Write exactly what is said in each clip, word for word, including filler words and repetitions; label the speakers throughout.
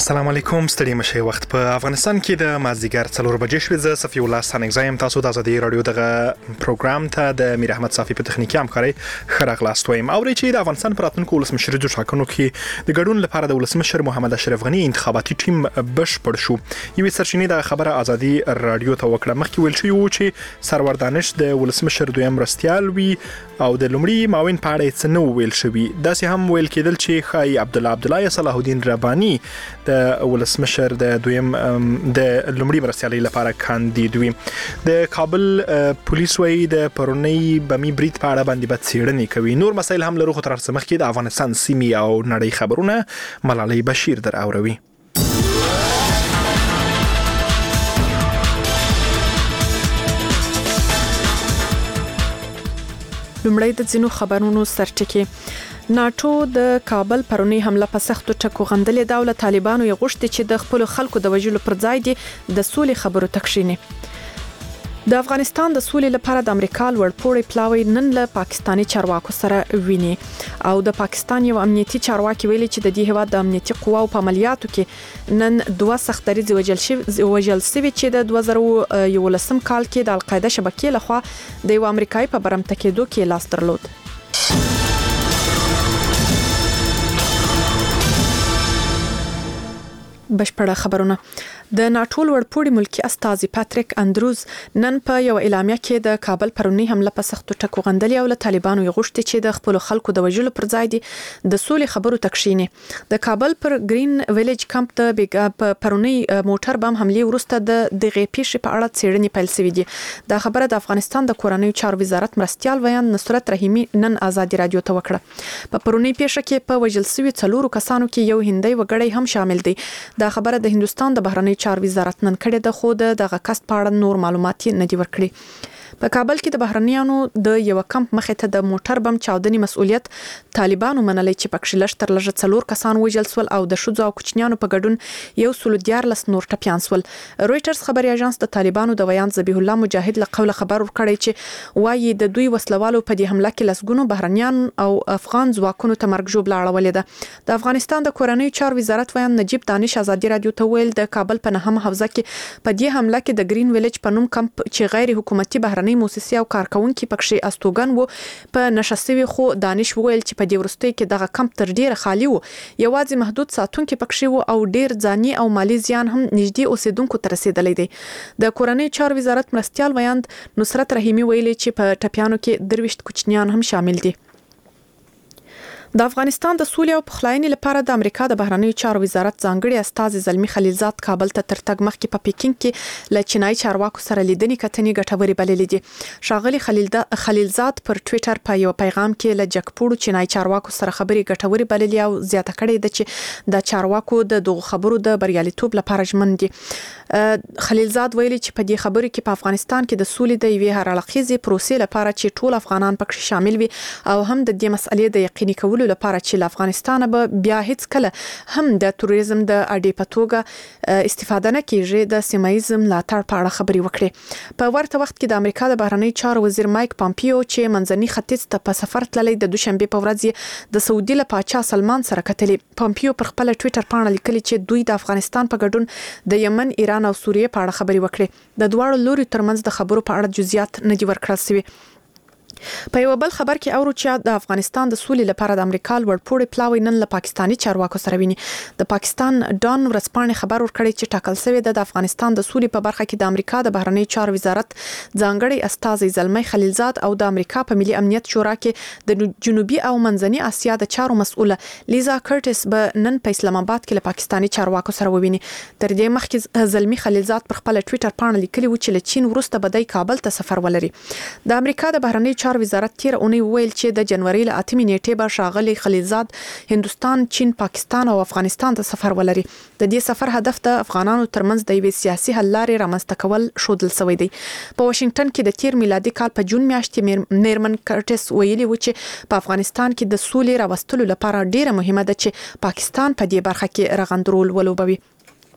Speaker 1: السلام علیکم، ستړي مشه. وخت په افغانستان کې د مازدیګر څلور بجې شوې. زه صفي الله سانګزایم تاسو د ازادي رادیو دغه پروګرام ته د میر احمد صافي په تخنیکی همکاري خراغ لاستویم. او چې د افغانستان پر راتلونکو ولسمشر د ټاکنو کې د ګډون لپاره د ولسمشر محمد اشرف غنی انتخاباتي ټیم بشپړ شو. یوې سرچینې د خبره ازادي رادیو ته وکړه. مخکې ویل شوی و چې سرور دانش د ولسمشر دویم مرستیال وي او د لومړي معاون په اړه څه نو ویل شوی. داسې هم ویل کېدل چې خای عبد الله عبد الله صلاح الدین ربانی د ولسمشر د دویم د لومړي مرستیالۍ لپاره کاندید وي. د کابل پولیس وايي د پرونی بمی برید په اړه باندې بد څېړنې کوي. نور مسایل هم لرو، خو تر څه مخکې د افغانستان سیمې او نړۍ خبرونه ملالۍ بشیر در اوروي.
Speaker 2: لومړی د ځینو خبرونو سرټکی. ناتو د کابل پرونی حمله په سختو ټکو غندلې ده او له طالبانو یې غوښتي چې د خپل خلکو د وژلو پر ځای دي د سولې خبرو تکشینی. د افغانستان د سولې لپاره د امریکا لوړپوړی پلاوی نن له پاکستاني چارواکو سره ویني او د پاکستان یو امنیتي چارواکي ویلي چې د دې هیواد د امنیتي قواو په عملیاتو کې نن دوه سختریز وژل شوي وژل شوي چې د دوه زره یولسم کال کې د القاعده شبکې لخوا د یو امریکایي په برمته کېدو کې لاس درلود. بشپړه خبرونه. د ناټو لوړپوړي ملکی استاذ پاتریک اندروز نن په یو اعلامیه کې د کابل پرونی حمله په سختو ټکو غندلې او له طالبانو یې غوښتي چې د خپل خلکو د وژلو پر ځای دي د سولې خبرو تکشینی. د کابل پر گرین ویلیج کمپ د بیګا پرونی موټر بم حمله وروسته د دغه پیښې په اړه څېړنې پیل شوې دي. دا خبره د افغانستان د کورنیو چارو وزارت مرستیال ویان نصرت رحیمی نن ازادي رادیو ته وکړه. په پرونی پیښه کې په وژل شوي څلورو کسانو کې یو هندي وګړی هم شامل دی. دا خبره د هندستان د بهرنی چارو وزارت نن کړه د خود دغه کس په اړه نور معلومات نه دی ورکړي. په کابل کې د بهرنیانو د یو کمپ مخې ته د موټر بم چاودنې مسؤلیت طالبانو منلې چې پکښ لشتر لږ څلور کسان وژل سول او د شوزو او کوچنیانو په ګډون یو سل دیارلس نور ټپیان سول. رويټرز خبري اژانس د طالبانو د ویان ذبیح الله مجاهد له قوله خبر ورکړی چې وایي د دوی وسلوالو په دې حمله کې لسګونو بهرنیان او افغان ځواکونو ته مرګ ژوبله اړولې ده. د افغانستان د کورنیو چارو وزارت ویان نجیب دانش ازادي رادیو ته ویل د کابل په نهم حوزه کې په دې حمله کې د گرین ویلیج په نوم کمپ چې غیر حکومتي بهرنی موسسې او کارکونکو پکښې استوګن وو په نشستوي. خو دانش ویل چې په دې ورستۍ کې دغه کمپ تر ډیره خالی وو، یوازې محدود ساتونکو پکښې وو او ډیر ځاني او مالی زیان هم نږدې اوسیدونکو ته رسیدلی دی. د کورنۍ چارو وزارت مرستیال ویاند نصرت رحیمی ویلي چې په ټپیانو کې درويشت کوچنیان هم شامل دي. د افغانستان د سولې او پخلاینې لپاره د امریکا د بهرنیو چارو وزارت ځانګړي استاذ زلمی خلیلزاد کابل ته تر تګ مخکې په پیکینګ کې له چینایي چارواکو سره لیدنې کتنې ګټورې بللې دي. شاغلي خلیلزاد پر ټوئیټر په یو پیغام کې له جګپوړو چینایي چارواکو سره خبرې ګټورې بللې او زیاته کړې ده چې د چارواکو د دغو خبرو د بریالیتوب لپاره ژمن دي. خلیلزاد ویلي چې په دې خبرو کې په افغانستان کې د سولې د یوې هرړخیزې پروسې لپاره چې ټول افغانان پکې شامل وي او هم د دې مسئلې د یقیني کولو لپاره چې له افغانستان به بیا هیڅ کله هم د توریزم د اډې په توګه استفاده نه کیږي د سیمایزم ملاتړ په اړه خبري وکړي. په ورته وخت کې د امریکا د بهرنی چارو وزیر مایک پامپیو چې منځني ختیځ ته په سفر تللی د دوشنبه په ورځ د سعودي له پاچا سلمان سره کتلې. پامپیو پر خپل ټوئیټر باندې لیکلي چې دوی د افغانستان په ګډون د یمن، ایران او سوریه په اړه خبري وکړي. د دواړو لوري ترمنځ د خبرو په اړه جزئیات نه دی ورکړل شوی. په یو بل خبر کې اورو چې د افغانستان د سولې لپاره د امریکا لوړپوړي پلاوی نن له پاکستاني چارواکو سره ویني. د پاکستان ډان ورځپاڼې خبر ورکړی چې ټاکل شوی د افغانستان د سولې په برخه کې د امریکا د بهرنی چارو وزارت ځانګړي استاذ زلمی خلیلزاد او د امریکا په ملي امنیت شورا کې د جنوبي او منځني اسیا د چارو مسؤله لیزا کرټس به نن په اسلام آباد کې له پاکستاني چارواکو سره وویني. تر دې مخکې زلمی خلیلزاد پر خپل ټوئیټر باندې لیکلي و چې له چین وروسته به د کابل ته سفر ولري. د امریکا د بهرنی چارو وزارت تیر اونۍ ویل چې د جنوري له اتمې نیټې به ښاغلي خلیلزاد هندستان، چین، پاکستان او افغانستان ته سفر ولري. د دې سفر هدف د افغانانو ترمنځ د یوې سیاسي حل لارې رامنځته کول ښودل شوی دی. په واشنگټن کې د تیر میلادي کال په جون میاشتې میرمن کرټس ویلي و چې په افغانستان کې د سولې راوستلو لپاره ډیره مهمه ده چې پاکستان په دې برخه کې رغندرول ولوبوي.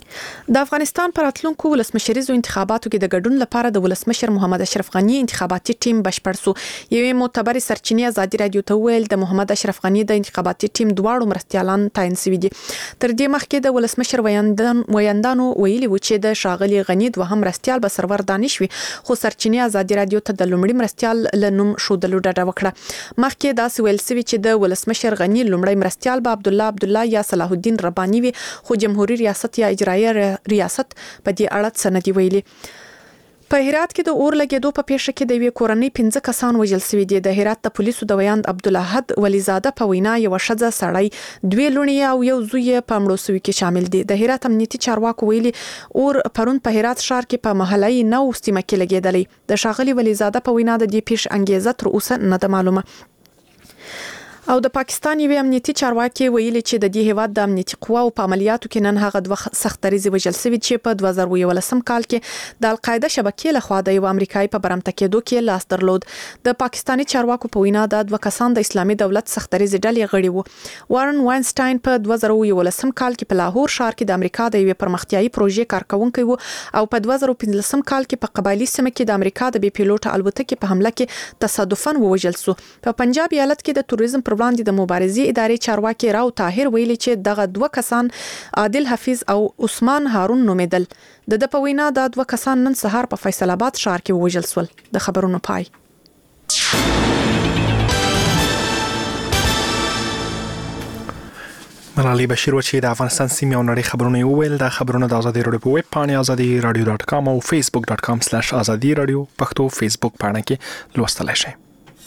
Speaker 2: د افغانستان پر راتلونکو ولسمشریزو انتخاباتو کې د ګډون لپاره د ولسمشر محمد اشرف غنی انتخاباتي ټیم بشپړ شو. یوې معتبرې سرچینې ازادي رادیو ته ویل د محمد اشرف غنی د انتخاباتي ټیم دواړو مرستیالان تعین شوي دي. تر دې مخکې د ولسمشر ویاندان ویاندانو ویلي و چې د شاغلي غنی دوهم مرستیال به سرور دانش وي، خو سرچینې ازادي رادیو ته د لومړي مرستیال لنوم شودلو ډډه وکړه. مخکې دا ویل شوی چې د ولسمشر غنی لومړی مرستیال به عبد الله عبد الله یا صلاح الدین ربانی وي، خو جمهوریت ریاست یا اجرایه ریاست په دې اړه څه نه دی ویلي. په هرات کې د اور لګیدو په پیښه کې د یوې کورنۍ پنځه کسان وژل شوي دي. د هرات د پولیسو د ویاند عبدالاحد ولیزاده په وینا یو ښځه، سړی، دوی لوڼې او یو زوی په مړو شوي کې شامل دي. د هرات امنیتي چارواکو ویلي اور پرون په هرات ښار کې په محلي نو سیمه کې لګیدلی. د ښاغلي ولیزاده په وینا د دې پیښې انګیزه تر اوسه نه ده معلومه. او د پاکستان یوې امنیتي چارواکي ویلي چې د دې هیواد د امنیتي قواو په عملیاتو کې نن هغه دوه سختریزي وژل شوي چې په دوه زره یولسم کال کې د القاعده شبکې لخوا د یو امریکایي په برمته کېدو کې لاس درلود. د پاکستاني چارواکو په وینا د دوه کسان د اسلامي دولت سختریزي ډلې غړي وو. وارن واینسټاین په دوه زره یولسم کال کې په لاهور ښار کې د امریکا د یوې پرمختیایي پروژې کارکونکي وو او په دوه زره پنځلسم کال کې په قبایلی سیمه کې د امریکا د بي پیلوټ الوتکې په حمله کې تصادفاً ووژل شو. په پنجاب ایالت کې د توریزم پر وړاندې د مبارزې ادارې چارواکي راو طاهر ویلي چې دغه دوه کسان عادل حفیظ او عثمان هارون نومېدل. د د په وینا دا دوه کسان نن سهار په فیصل آباد ښار کې ووژل شول. د خبرونو پای.
Speaker 1: ملالۍ بشیر و چې د افغانستان سیمې او نړۍ خبرونه وویل. دا خبرونه د ازادي رادیو په ویب پاڼې ازادي رادیو ډاټ کام او فیسبوک ډاټ کام سلیش ازادي رادیو پښتو فیسبوک پاڼه کې لوستلای شئ.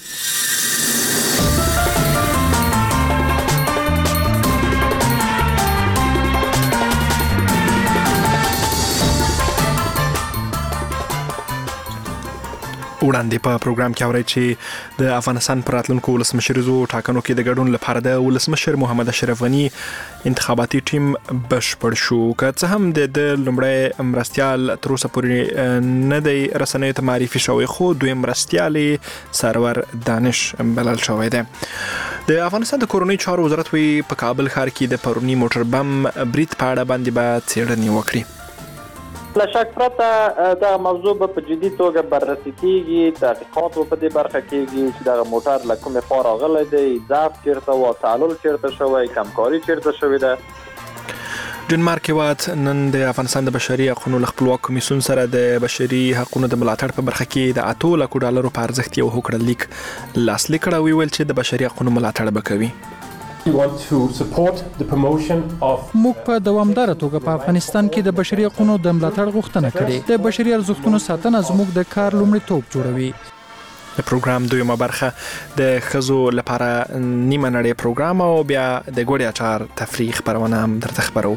Speaker 1: وړاندې په پروګرام کې اورئ چې د افغانستان پر راتلونکو ولسمشریزو ټاکنو کې د ګډون لپاره د ولسمشر محمد اشرف غنی انتخاباتي ټیم بشپړ شو. که څه هم د لومړی مرستیال تر اوسه پورې نه دی رسنیو ته معرفي شوی، خو دویم مرستیال سرور دانش بلل شوی دی. د افغانستان د کورنۍ چارو وزارت وی په کابل ښار کې د پرونی موټر بم برید په اړه باندې به څېړنې وکړي.
Speaker 3: لا شک پرته دا موضوع په جدي توګه بررسي کیږي. تحقیقات په دې برخه کېږي چې دا موټر له کومه خوا راغلی دی، ضعف چیرته و، تعلل چیرته شوی، کمکاري چیرته شوی ده.
Speaker 1: ډنمارک هیواد نن د افغانستان د بشري حقوقو له خپلواک کمیسیون سره د بشري حقوقو د ملاتړ په برخه کې د اته لکو ډالرو په ارزښت یو هوکړه لیک لاسلیک کړی. ویل چې د بشري حقوقو ملاتړ به کوي.
Speaker 4: موږ په دوامداره توګه په افغانستان کې د بشري حقوقو د ملاتړ غوښتنه کړې. د بشري ارزښتونو ساتنه زموږ د کار لومړیتوب جوړوي.
Speaker 1: د پروګرام دویمه برخه د ښځو لپاره نیمه نړۍ پروګرام او بیا د ګوړې اچار تفریح خبرونه هم درته خبرو.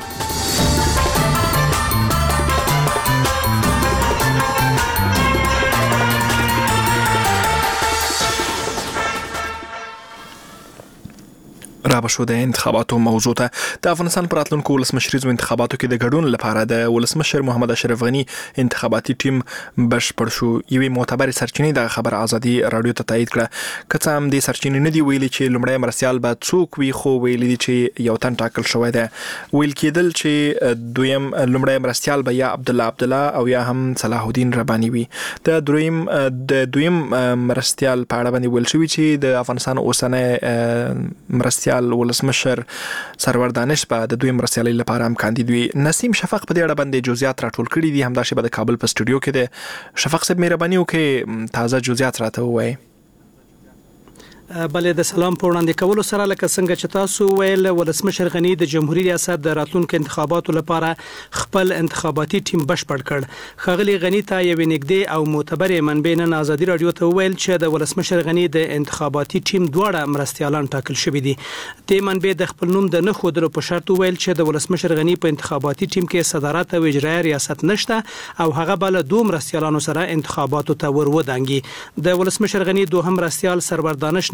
Speaker 1: را بشو د انتخاباتو موضوع ته. د افغانستان پر راتلونکو ولسمشریزو انتخاباتو کې د ګډون لپاره د ولسمشر محمد اشرف غنی انتخاباتي ټیم بشپړ شو. یوې معتبرې سرچینې د خبر ازادي رادیو ته تایید کړه. که څه هم د سرچینې نه دی ویلي چې لومړی مرستیال به څوک وي، خو ویلي دي چې یو تن ټاکل شوی دی. ویل کېدل چې دویم لومړی مرستیال به یا عبد الله عبد الله او یا هم صلاح الدین ربانی وي. د دویم د دویم مرستیال په اړه باندې ویل شوی چې د افغانستان اوسنۍ مرستیال ولسمشر سرور دانش به د دوی مرستیالۍ لپاره هم کاندید وي. نسیم شفق په دې اړه باندې جزئیات راټول کړي دي. همداسې به د کابل په سټوډیو کې د شفق صاحب مهرباني وکړي تازه جزئیات راته ووایي.
Speaker 5: بله، د سلام په وړاندې کولو سره لکه څنګه چې تاسو ویل، ولسمشر غنی د جمهوریت ریاست د راتلونکو انتخاباتو لپاره خپل انتخاباتي ټیم بشپړ کړ. ښاغلي غنی ته یو نږدې او معتبرې منبع نن ازادي رادیو ته ویل چې د ولسمشر غنی د انتخاباتي ټیم دواړه مرستیالان ټاکل شوي دي. د منبع د خپل نوم د نه ښودلو په شرط ویل چې د ولسمشر غنی په انتخاباتي ټیم کې صدارت او اجرایه ریاست نشته او هغه بل دوه مرستیالانو سره انتخاباتو ته ور ودانګي. د ولسمشر غنی دوهم مرستیال سرور دانش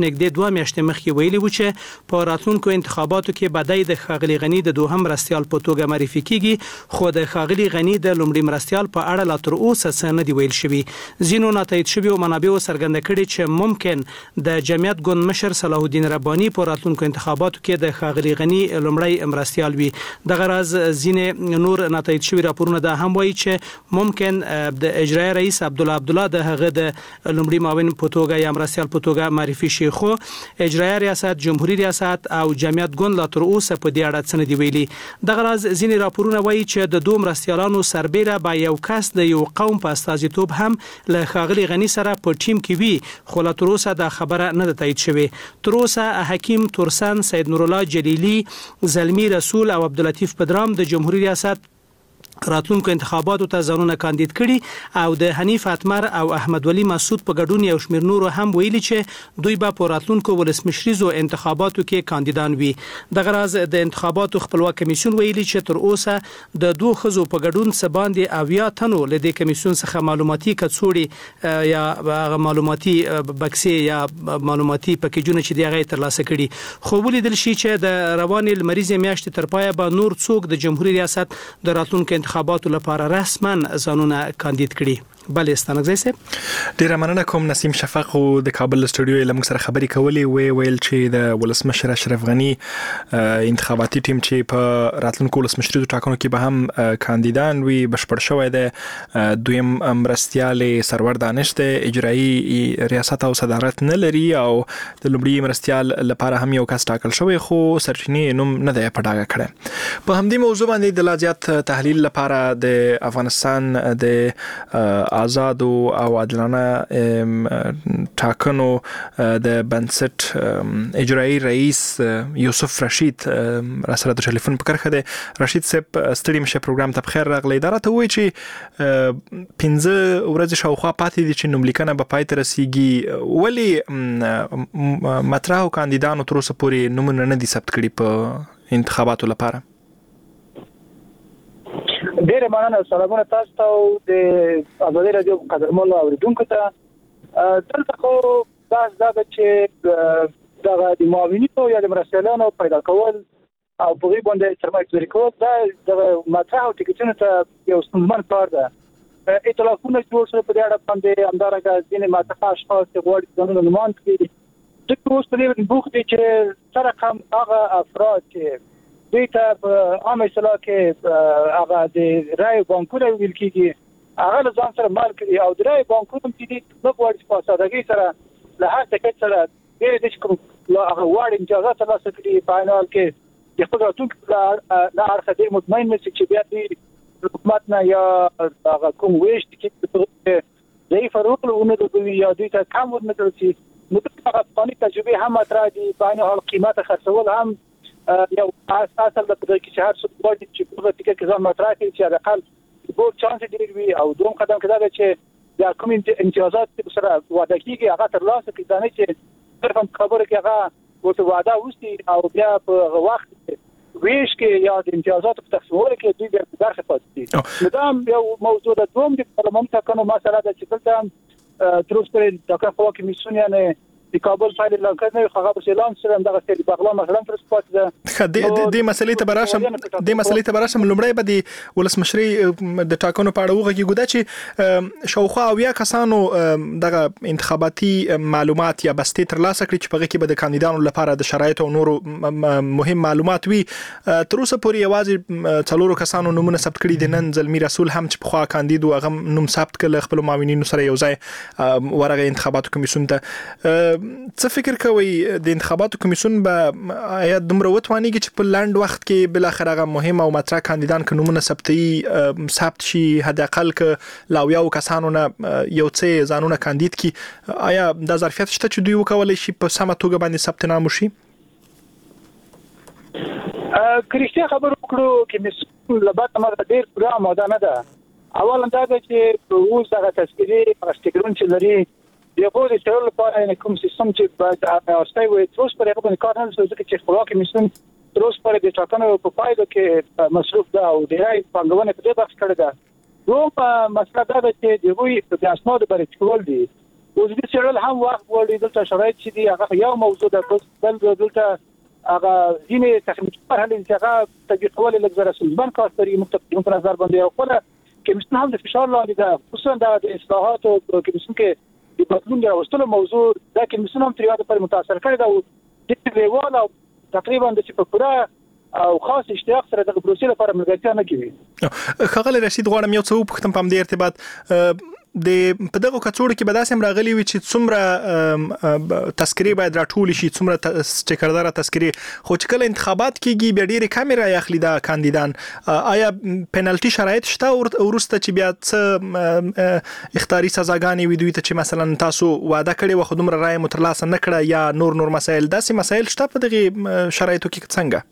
Speaker 5: نږدې دوه میاشتې مخکې ویلي و چې په راتلونکو انتخاباتو کې بدای د ښاغلي غنی د دوهم مرستیال په توګه معرفي کیږي، خو د ښاغلي غنی د لومړي مرستیال په اړه لا تر اوسه څه نه دی ویل شوی. ځینو ناتایید شویو منابعو څرګنده کړي چې ممکن د جمعیت ګوند مشر صلاح الدین ربانی په راتلونکو انتخاباتو کې د ښاغلي غنی لومړی مرستیال وي. دغه راز ځینې نور ناتایید شوی راپورونه دا هم وایي چې ممکن د اجرایي رئیس عبدالله عبدالله د هغه د لومړي معاون په توګه یا مرستیال په توګه معرفي شي، خو اجرایي ریاست، جمهوریت ریاست او جمعیت ګوند لا تر اوسه په دې اړه څه نه دی ویلي. دغه راز ځینې راپورونه وایي چې د دوه مرستیالانو سربېره به یو کس د یو قوم په استازیتوب هم له ښاغلي غنی سره په ټیم کې وي، خو لا تر اوسه دا خبره نه ده تایید شوې. تر اوسه حکیم تورسن، سید نورالله جلیلی، زلمی رسول او عبداللطیف پدرام د جمهوریت ریاست راتلونکو انتخاباتو ته ځانونه کاندید کړي او د حنیف اتمر او احمد ولی مسعود په ګډون یو شمېر نورو هم ویلي چې دوی به په راتلونکو ولسمشریزو انتخاباتو کې کاندیدان وي. دغه راز د انتخاباتو خپلواک کمیسیون ویلي چې تر اوسه د دوه خزو په ګډون څه باندې اویا تنو له دې کمیسیون څخه معلوماتي کڅوړي یا معلوماتي بکسې یا معلوماتي پکیجونه چې دی هغه ترلاسه کړي، خو ولیدل شي چې د رواني لمریزې میاشتې تر پایه به نور څوک د جمهوریت ریاست د راتلونکو انتخاباتو لپاره رسما ځانونه کاندید کړي. بله ستانګزی صاحب،
Speaker 1: ډیره مننه کوم. نسیم شفق د کابل استودیو له موږ سره خبرې کولې، وی ویل چې د ولسمشر اشرف غنی انتخاباتي ټیم چې په راتلونکو ولسمشریزو ټاکنو کې به هم کاندیدان وي بشپړ شوی دی. دویم مرستیال سرور دانش د اجرایي ریاست او صدارت نه لري او د لومړي مرستیال لپاره هم یو کس ټاکل شوی، خو سرچینې نوم نه دی په ډاګه کړی. په همدې موضوع باندې د لا زیات تحلیل لپاره د افغانستان د آزاد او عادلانه ټاکنو د بنسټ اجرایي رئیس یوسف رشید را سره د ټلیفون په کرخه دی. رشید صاحب ستړي مشه پروګرام ته بخیر راغلی. دا راته وایي چې پنځه ورځې شاوخوا پاتې دي چې نوملیکنه به پای ته رسیږي، ولې مطرحو کاندیدانو تر اوسه پورې نومونه نه دي ثبت کړي په انتخاباتو لپاره؟
Speaker 6: ډیره مننه. سلامونه تاسو ته او د ازادي رادیو قدرمنو اوریدونکو ته. دلته خو بحث دا ده چې دغه د معاونینو یا د مرستیالانو پیدا کول او په غیب باندې سرمایه گذاري کول دا د مطرح او ټیکټونو ته یو ستونزمن کار ده. ائتلافونه جوړ شول په دې اړه باندې همدارنګه ځینې مطرح اشخاص چې غواړي ځانونه نوماند کړي. ځکه اوس په دې بوخت دي چې سره کم هغه افراد چې دوی ته په عامه اصطلاح کې هغه د رای بانکونه ویل کېږي هغه له ځان سره مال کړي او د رای بانکونه چې دي نه غواړي په سادهګۍ سره له هر ټکټ سره ډېر د کوم هغه وړ امتیازات ترلاسه کړي. په عین حال کې د خپل راتلونکي نه اړخه ډېر مطمئن مې چې بیا دوی حکومت نه یا هغه کوم ویش کې ضعیف رول ونه دوی یا دوی ته کم ونه کړي. نو د افغاني تجربه هم مطرح دي. په عین حال قیمت خرڅول هم یو اساس د پدې کې چې هر څه وایي چې په دې کې ځان مطرح کړي چې د خپل ګور چانس ډیر وي او دوم قدم کړه چې د کوم امتیازات سره وعده کیږي هغه ترلاسه کړي، دا نه چې صرف هم خبره کې هغه ورته وعده وستي او بیا په وخت ویش کې یا د امتیازات په تقسیمولو کې دوی بیا برخه پاتې دي. نو دا یو موضوع د دوم د پارلمان ټاکنو مسله ده چې دلته تر اوسه پورې د ټاکنو کمیسیون یعنی د کابل فایل اعلان کړنه خو به اعلان سره دغه ستې بغلا مثلا تر سپات ده.
Speaker 1: د دې مسلې ته براشم د مسلې ته براشم لومړی به د ولسمشري د ټاکنو په اړه وغږی ګودا چې شاوخوا اویا کسانو دغه انتخاباتي معلومات یا بستې ترلاسه کړي چې په هغه کې به د کاندیدانو لپاره د شرایطو او نورو مهم معلومات وي. تر اوسه پورې یوازې څلورو کسانو نومونه ثبت کړي دي. نن زلمی رسول هم چې په خوا کاندید او هغه نوم ثبت کړ خپل معاونینو سره یو ځای ورغه انتخاباتو کمیسیون ته. څه فکر کوي د انتخاباتو کمیسیون به آیا دومره وتوانیږي چې په لاند وخت کې بل اخر هغه مهم او مطرح کاندیدان ک نومونه ثبتي ثبت شي حد اقل ک لاویاو کسانو نه یو څه ځانونه کاندید کی آیا د ظرفیت شته چې دوی وکولای شي په سمه توګه باندې ثبت نام وشي؟
Speaker 6: کریشته خبر وکړو کمیسیون لبات امر ډیر پوره آماده نه ده. اولا دا چې اوس هغه تذکری پرشتګرون چې لري د یو د چلول لپاره کوم سیستم چې باید اوستای وي تر اوسه پرې په کار نه شوی چې خپلواک کمیسیون تر اوسه پرې د ټاکنو په پایله کې مصروف ده او د رای پنګونه په دې بحث کړی ده. دوه مسله دا ده چې د وی د اسناد برابر کول دي وزیر سیرل هم وخت وړي دلته شرایط چې دی هغه یو موضوع ده بل دلته هغه ځینې تخنیکي مرحله چې هغه تطبیقول لږ سوزبان کار کوي مختلف په نظر باندې او خپل کمیسیون هم د فشار لاندې ده خصوصا د اصلاحات او کمیسیون کې د بدلون راوستلو موضوع دا کمیسیون هم تر یاد پر متاثر کړی دا د ریوال او تقریبا د چې په پوره او خاص اشتیاق سره د پروسې لپاره ملګرتیا نه کوي.
Speaker 1: خغل رشید غواړم یو څه وپوښتم په دې ارتباط د په دغه کڅوړو کې به داسې هم راغلي وي چې څومره تذکرې باید راټول شي څومره چکردار تذکرې خو چې کله انتخابات کېږي بیا ډېرې کمې رااخلي دا کاندیدان آیا پنالټي شرایط شته وروسته چې بیا څه اختیاري سزاګانې وي دوی ته چې مثلا تاسو وعده کړې وه خو دومره رایه مو ترلاسه نه کړه یا نور نور مسایل داسې مسایل شته په دغه شرایطو کې څنګه؟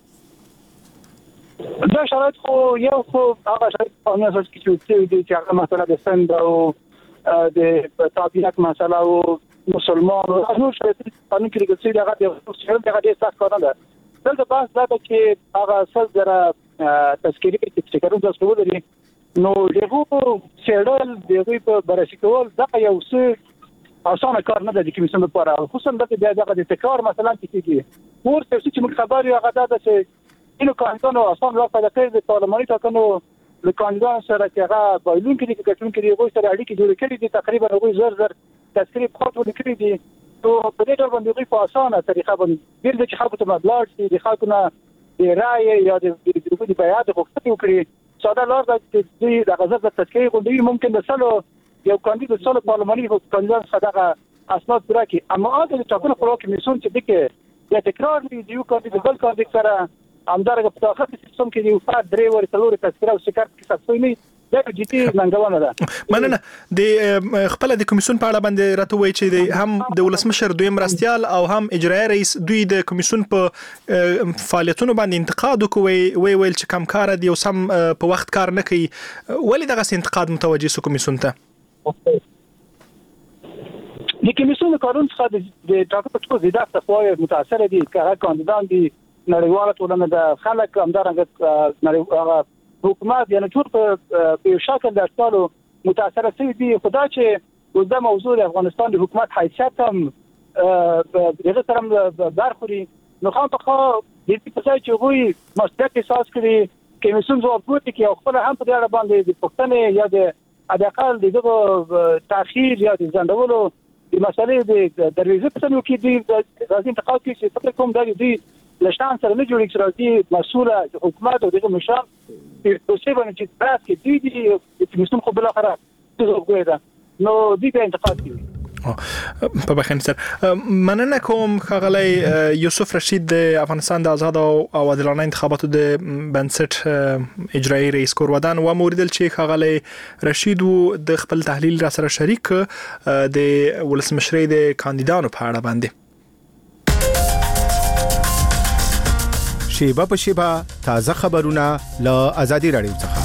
Speaker 6: دا شرایط خو یو خو هغه شرایط قانون اساس کې چې د چې هغه مسله د سند او د تابعیت مسله او مسلمان او نور شرایط قانون کې لګل شوی هغه د شرایط هغه ډېر سخت کار نه ده دلته بحث دا ده چې هغه سل زره تذکرې چې کارون تاسو ولري نو دغه سیرل دغه په بررسي کول دا یو څه اسانه کار نه ده د کمیسیون لپاره خصوصا د بیا دغه د تکرار مثلا کېږي ورته چې موږ خبر یو هغه دا چې اینو کاندیدانو آسان را پیدا کړی د پارلماني ټاکنو له کاندیدانو سره چې هغه بایلون کې د کټون کې یو سره اړیکې جوړې کړې دي تقریبا هغه زر زر تذکرې په خاطر لیکلي دي نو په دې ډول باندې په اسانه طریقه باندې ډېر چې خلکو ته مبلغ شي د خلکو نه د رائے یا د د بیعت غوښتنه وکړي ساده لار ده چې دوی د غزر د تذکرې غونډې ممکن د سلو یو کاندید سلو پارلماني کاندیدان څخه اسناد پوره کړي اما هغه د ټاکنو خپل کمیسیون چې دغه د تکرار دی یو کاندید بل کاندید سره همدارنګه په داخلي سیستم کې یو فرد درې ورې څلور تذکره او شکایت کې څه نه دا جدي ننګونه ده
Speaker 1: مننه د خپل د کمیسیون په اړه باندې راته وایي چې هم د ولسمشر دویم مرستيال او هم اجرایي رئیس دوی د کمیسیون په فعالیتونو باندې انتقاد کوي وی ویل چې کم کار دي او سم په وخت کار نه کوي ولې دغه انتقاد متوجه سو کمیسیون ته
Speaker 6: د کمیسیون قانون څخه د ټاکنو زیاده تفاوض متاثر دي که کاندیدان دي نړیواله ټولنه د خلک همدارنګه نړیواله حکومت یعنی ټول په یو شکل د ټولو متاثر شوي دي خدا چې د موضوع د افغانستان د حکومت حیثیت هم دغه سره برخوري نو خام په خو د دې په ځای چې وي مسؤلیت احساس کړي کمیسیون ځواب ورکړي چې خپل هم په دې اړه باندې د پښتنې یا د اډاقل دغه تاخير یا د ځندولو د مسلې د دروازې په څنډو کې د راځي انتقاد کې چې فکر کوم دا دی لشان سره نه جوړی چې راځي مسؤله حکومت او دغه مشر په توسعه باندې چې تراس کې دوی دي چې مسلمان خو بل اخره څه وګورئ نو دوی به انتقاد کوي
Speaker 1: په بخښنه سره مننه کوم خغلی یوسف رشید د افغانستان د آزاد او عادلانه انتخاباتو د بنسټ اجرایی رئیس کورودان و موریدل چې خغلی رشید د خپل تحلیل را سره شریک د ولسمشری د کاندیدانو په اړه باندې
Speaker 7: شیبه په شیبه تازه خبرونه له آزادي رادیو څخه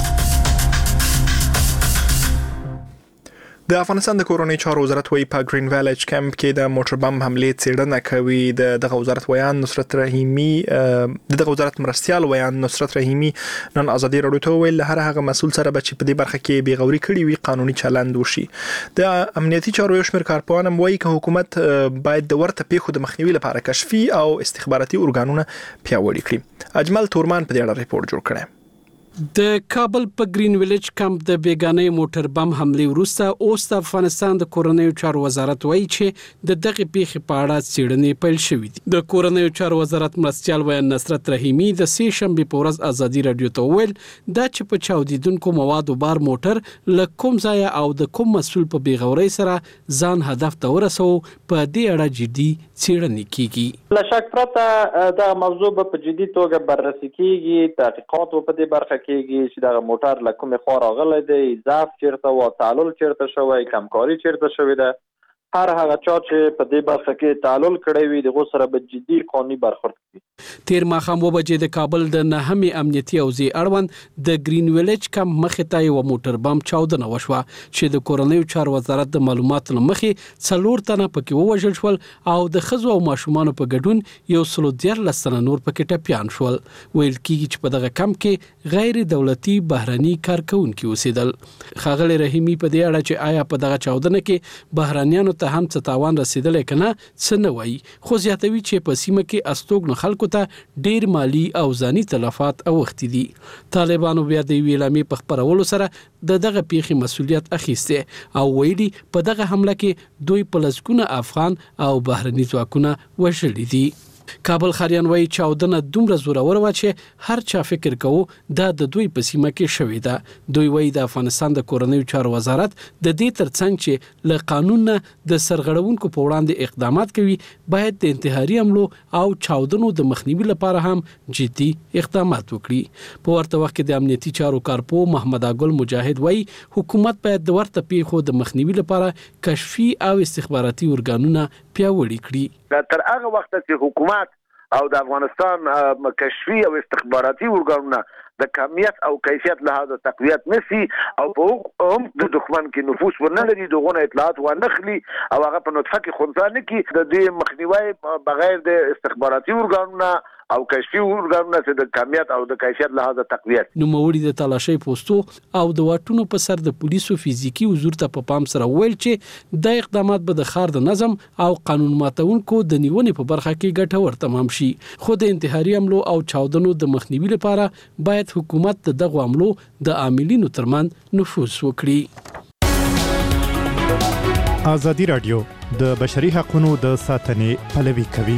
Speaker 1: د افغانستان د کورونی چارو وزارت وایي په گرین ویلیج کمپ کې د موټر بم حمله څېړنه کوي د دغه وزارت ویان نصرت رحیمی د دغه وزارت مرستيال ویان نصرت رحیمی نن آزادي رادیو ته ویل هر هغه مسول سره به چې په دې برخه کې بیغوري کړي وي قانوني چلند وشي د امنیتي چارو یو شمېر کارپوهان هم وایي چې حکومت باید د ورته پیښو د مخنیوي لپاره کشفي او استخباراتي ارګانونه پیاوړي کړي اجمل تورمان په دې اړه ریپورت جوړ کړی
Speaker 5: د کابل په گرین ویلیج کمپ د بیگانه موټر بم حمله وروسته اوس د افغانستان د کورنیو چارو وزارت وایي چې د دغه پیښې په اړه څېړنې پیل شوې دي د کورنیو چارو وزارت مرستيال ویان نصرت رحیمی د سې شنبې په ورځ آزادي رادیو ته ویل دا چې په چاودیدونکو موادو بار موټر له کوم ځای او د کوم مسول په بیغوري سره ځان هدف ته ورسو په دې اړه جدي څېړنې کیږي
Speaker 3: لا شک پرته دا موضوع په جدي توګه بررسي کیږي تحقیقات په دې برخه کېږي چې دا موټر له کومه خوا راغلی دی ضعف چیرته و تعلل چیرته شوی کمکاري چیرته شوی ده هر هغه چا چې په دې برخه کې تعلل کړی وي دغه سره به جدي قانوني برخورد کوي.
Speaker 5: تیر ماښام و بجې د کابل د نهمې امنیتي حوزې اړوند د گرین ویلیج کم مخې ته یو موټر بم چاودنه وشوه چې د کورنیو چارو وزارت د معلوماتو له مخې څلور تنه پکې ووژل شول او د ښځو او ماشومانو په ګډون یو سل دیارلس تنه نور پکې ټپیان شول. ویل کېږي چې په دغه کم کې غیر دولتي بهرني کارکونکي اوسېدل. ښاغلی رحیمي په دې اړه چې آیا په دغه چاودنه کې بهرنیانو ته هم څه تاوان رسېدلی که نه څه نه وایي، خو زیاتوي چې په سیمه کې استوګنو خلکو ته ډیر مالی او ځاني تلفات اوښتي دي. طالبانو بیا د یوې اعلامیې په خپرولو سره د دغه پیښې مسؤلیت اخیسته او ویلي په دغه حمله کې دوی په لسګونه افغان او بهرني ځواکونه وژلي دي. کابل خاریان وایي چاودنه دومره زوروره وه چې هر چا فکر کوو دا د دوی په سیمه کې شوې ده. دوی وایي د افغانستان د کورنیو چارو وزارت د دې ترڅنګ چې له قانون نه د سرغړونکو په وړاندې اقدامات کوي باید د انتحاري حملو او چاودنو د مخنیوي لپاره هم جدي اقدامات وکړي. په ورته وخت کې د امنیتي چارو کارپو محمد اګل مجاهد وایي حکومت باید د ورته پیښو د مخنیوي لپاره کشفي او استخباراتي ارګانونه پیاوړي کړي.
Speaker 8: تر هغه وخت چې حکومت او د افغانستان کشفي او استخباراتي ارګانونه د کمیت او کیفیت لحاظه تقویت نسی او په هم د دښمن کې نفوذ ورنه لري دغه اطلاعات ورنخلي او هغه په نطفه کې خنثی نه کی د دې مخنیوي بغیر د استخباراتي ارګانونه او کشفي ارګانونه چې د کمیت او د کیفیت لحاظه تقویت.
Speaker 5: نو موري د تلاشي پوسټو او د واټونو په سر د پولیسو فزیکی حضور ته په پام سره ویل چې د اقدامات به د ښار د نظم او قانون ماتونکو د نیونې په برخه کې ګټور تمام شي. خو د انتحاري حملو او چاودنو د مخنیوي لپاره باید حکومت د دغه حملو د عاملینو ترمنځ نفوذ وکړي.
Speaker 7: ازادي راډیو د بشري حقوقو د ساتنې پلوي کوي.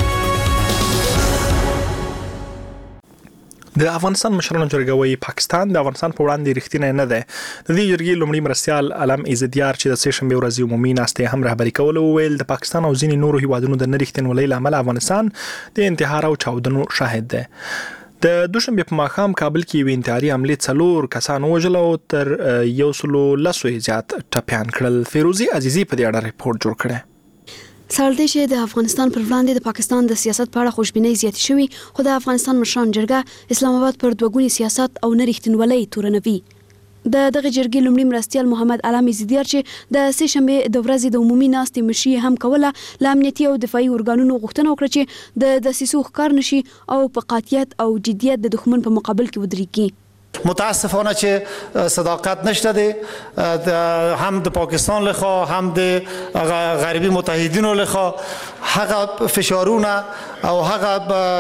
Speaker 1: د افغانستان مشرانو جرګه وايي پاکستان د افغانستان په وړاندې رښتینی نه دی. د دې جرګې لومړي مرستیال علم عزتیار چې د سه شنبه ورځې عمومي ناستې هم رهبري کوله وویل د پاکستان او ځینې نورو هیوادونو د نه رښتینولۍ له امله افغانستان د انتحار او چاودنو شاهد دی. د دوشنبه په ماښام کابل کې یو انتحاري حمله څلور کسان وژل او تر یو سل لسو زیات ټپیان کړل. فیروزي عزیزي په دې اړه ریپورت جوړ کړی.
Speaker 9: سالدې چې د افغانستان پر وړاندې د پاکستان د سیاست په اړه خوشبینۍ زیاتې شوي، خو د افغانستان مشران جرګه اسلام آباد پر دوګوني سیاست او نه رښتینولۍ تورنوي. د دغه جرګې لومړي مرستیال محمد علم عزتیار چې د سه شنبه د ورځې د عمومي ناستې مشري هم کوله، له امنیتي او دفاعي ارګانونو غوښتنه وکړه چې د دسیسو ښکار نشي او په قاطعیت او جدیت د دښمن په مقابل کې ودرېږي.
Speaker 10: متاسفانه چې صداقت نشته دی هم د پاکستان لخوا هم د غربي متحدینو لخوا هغه فشارونه او هغه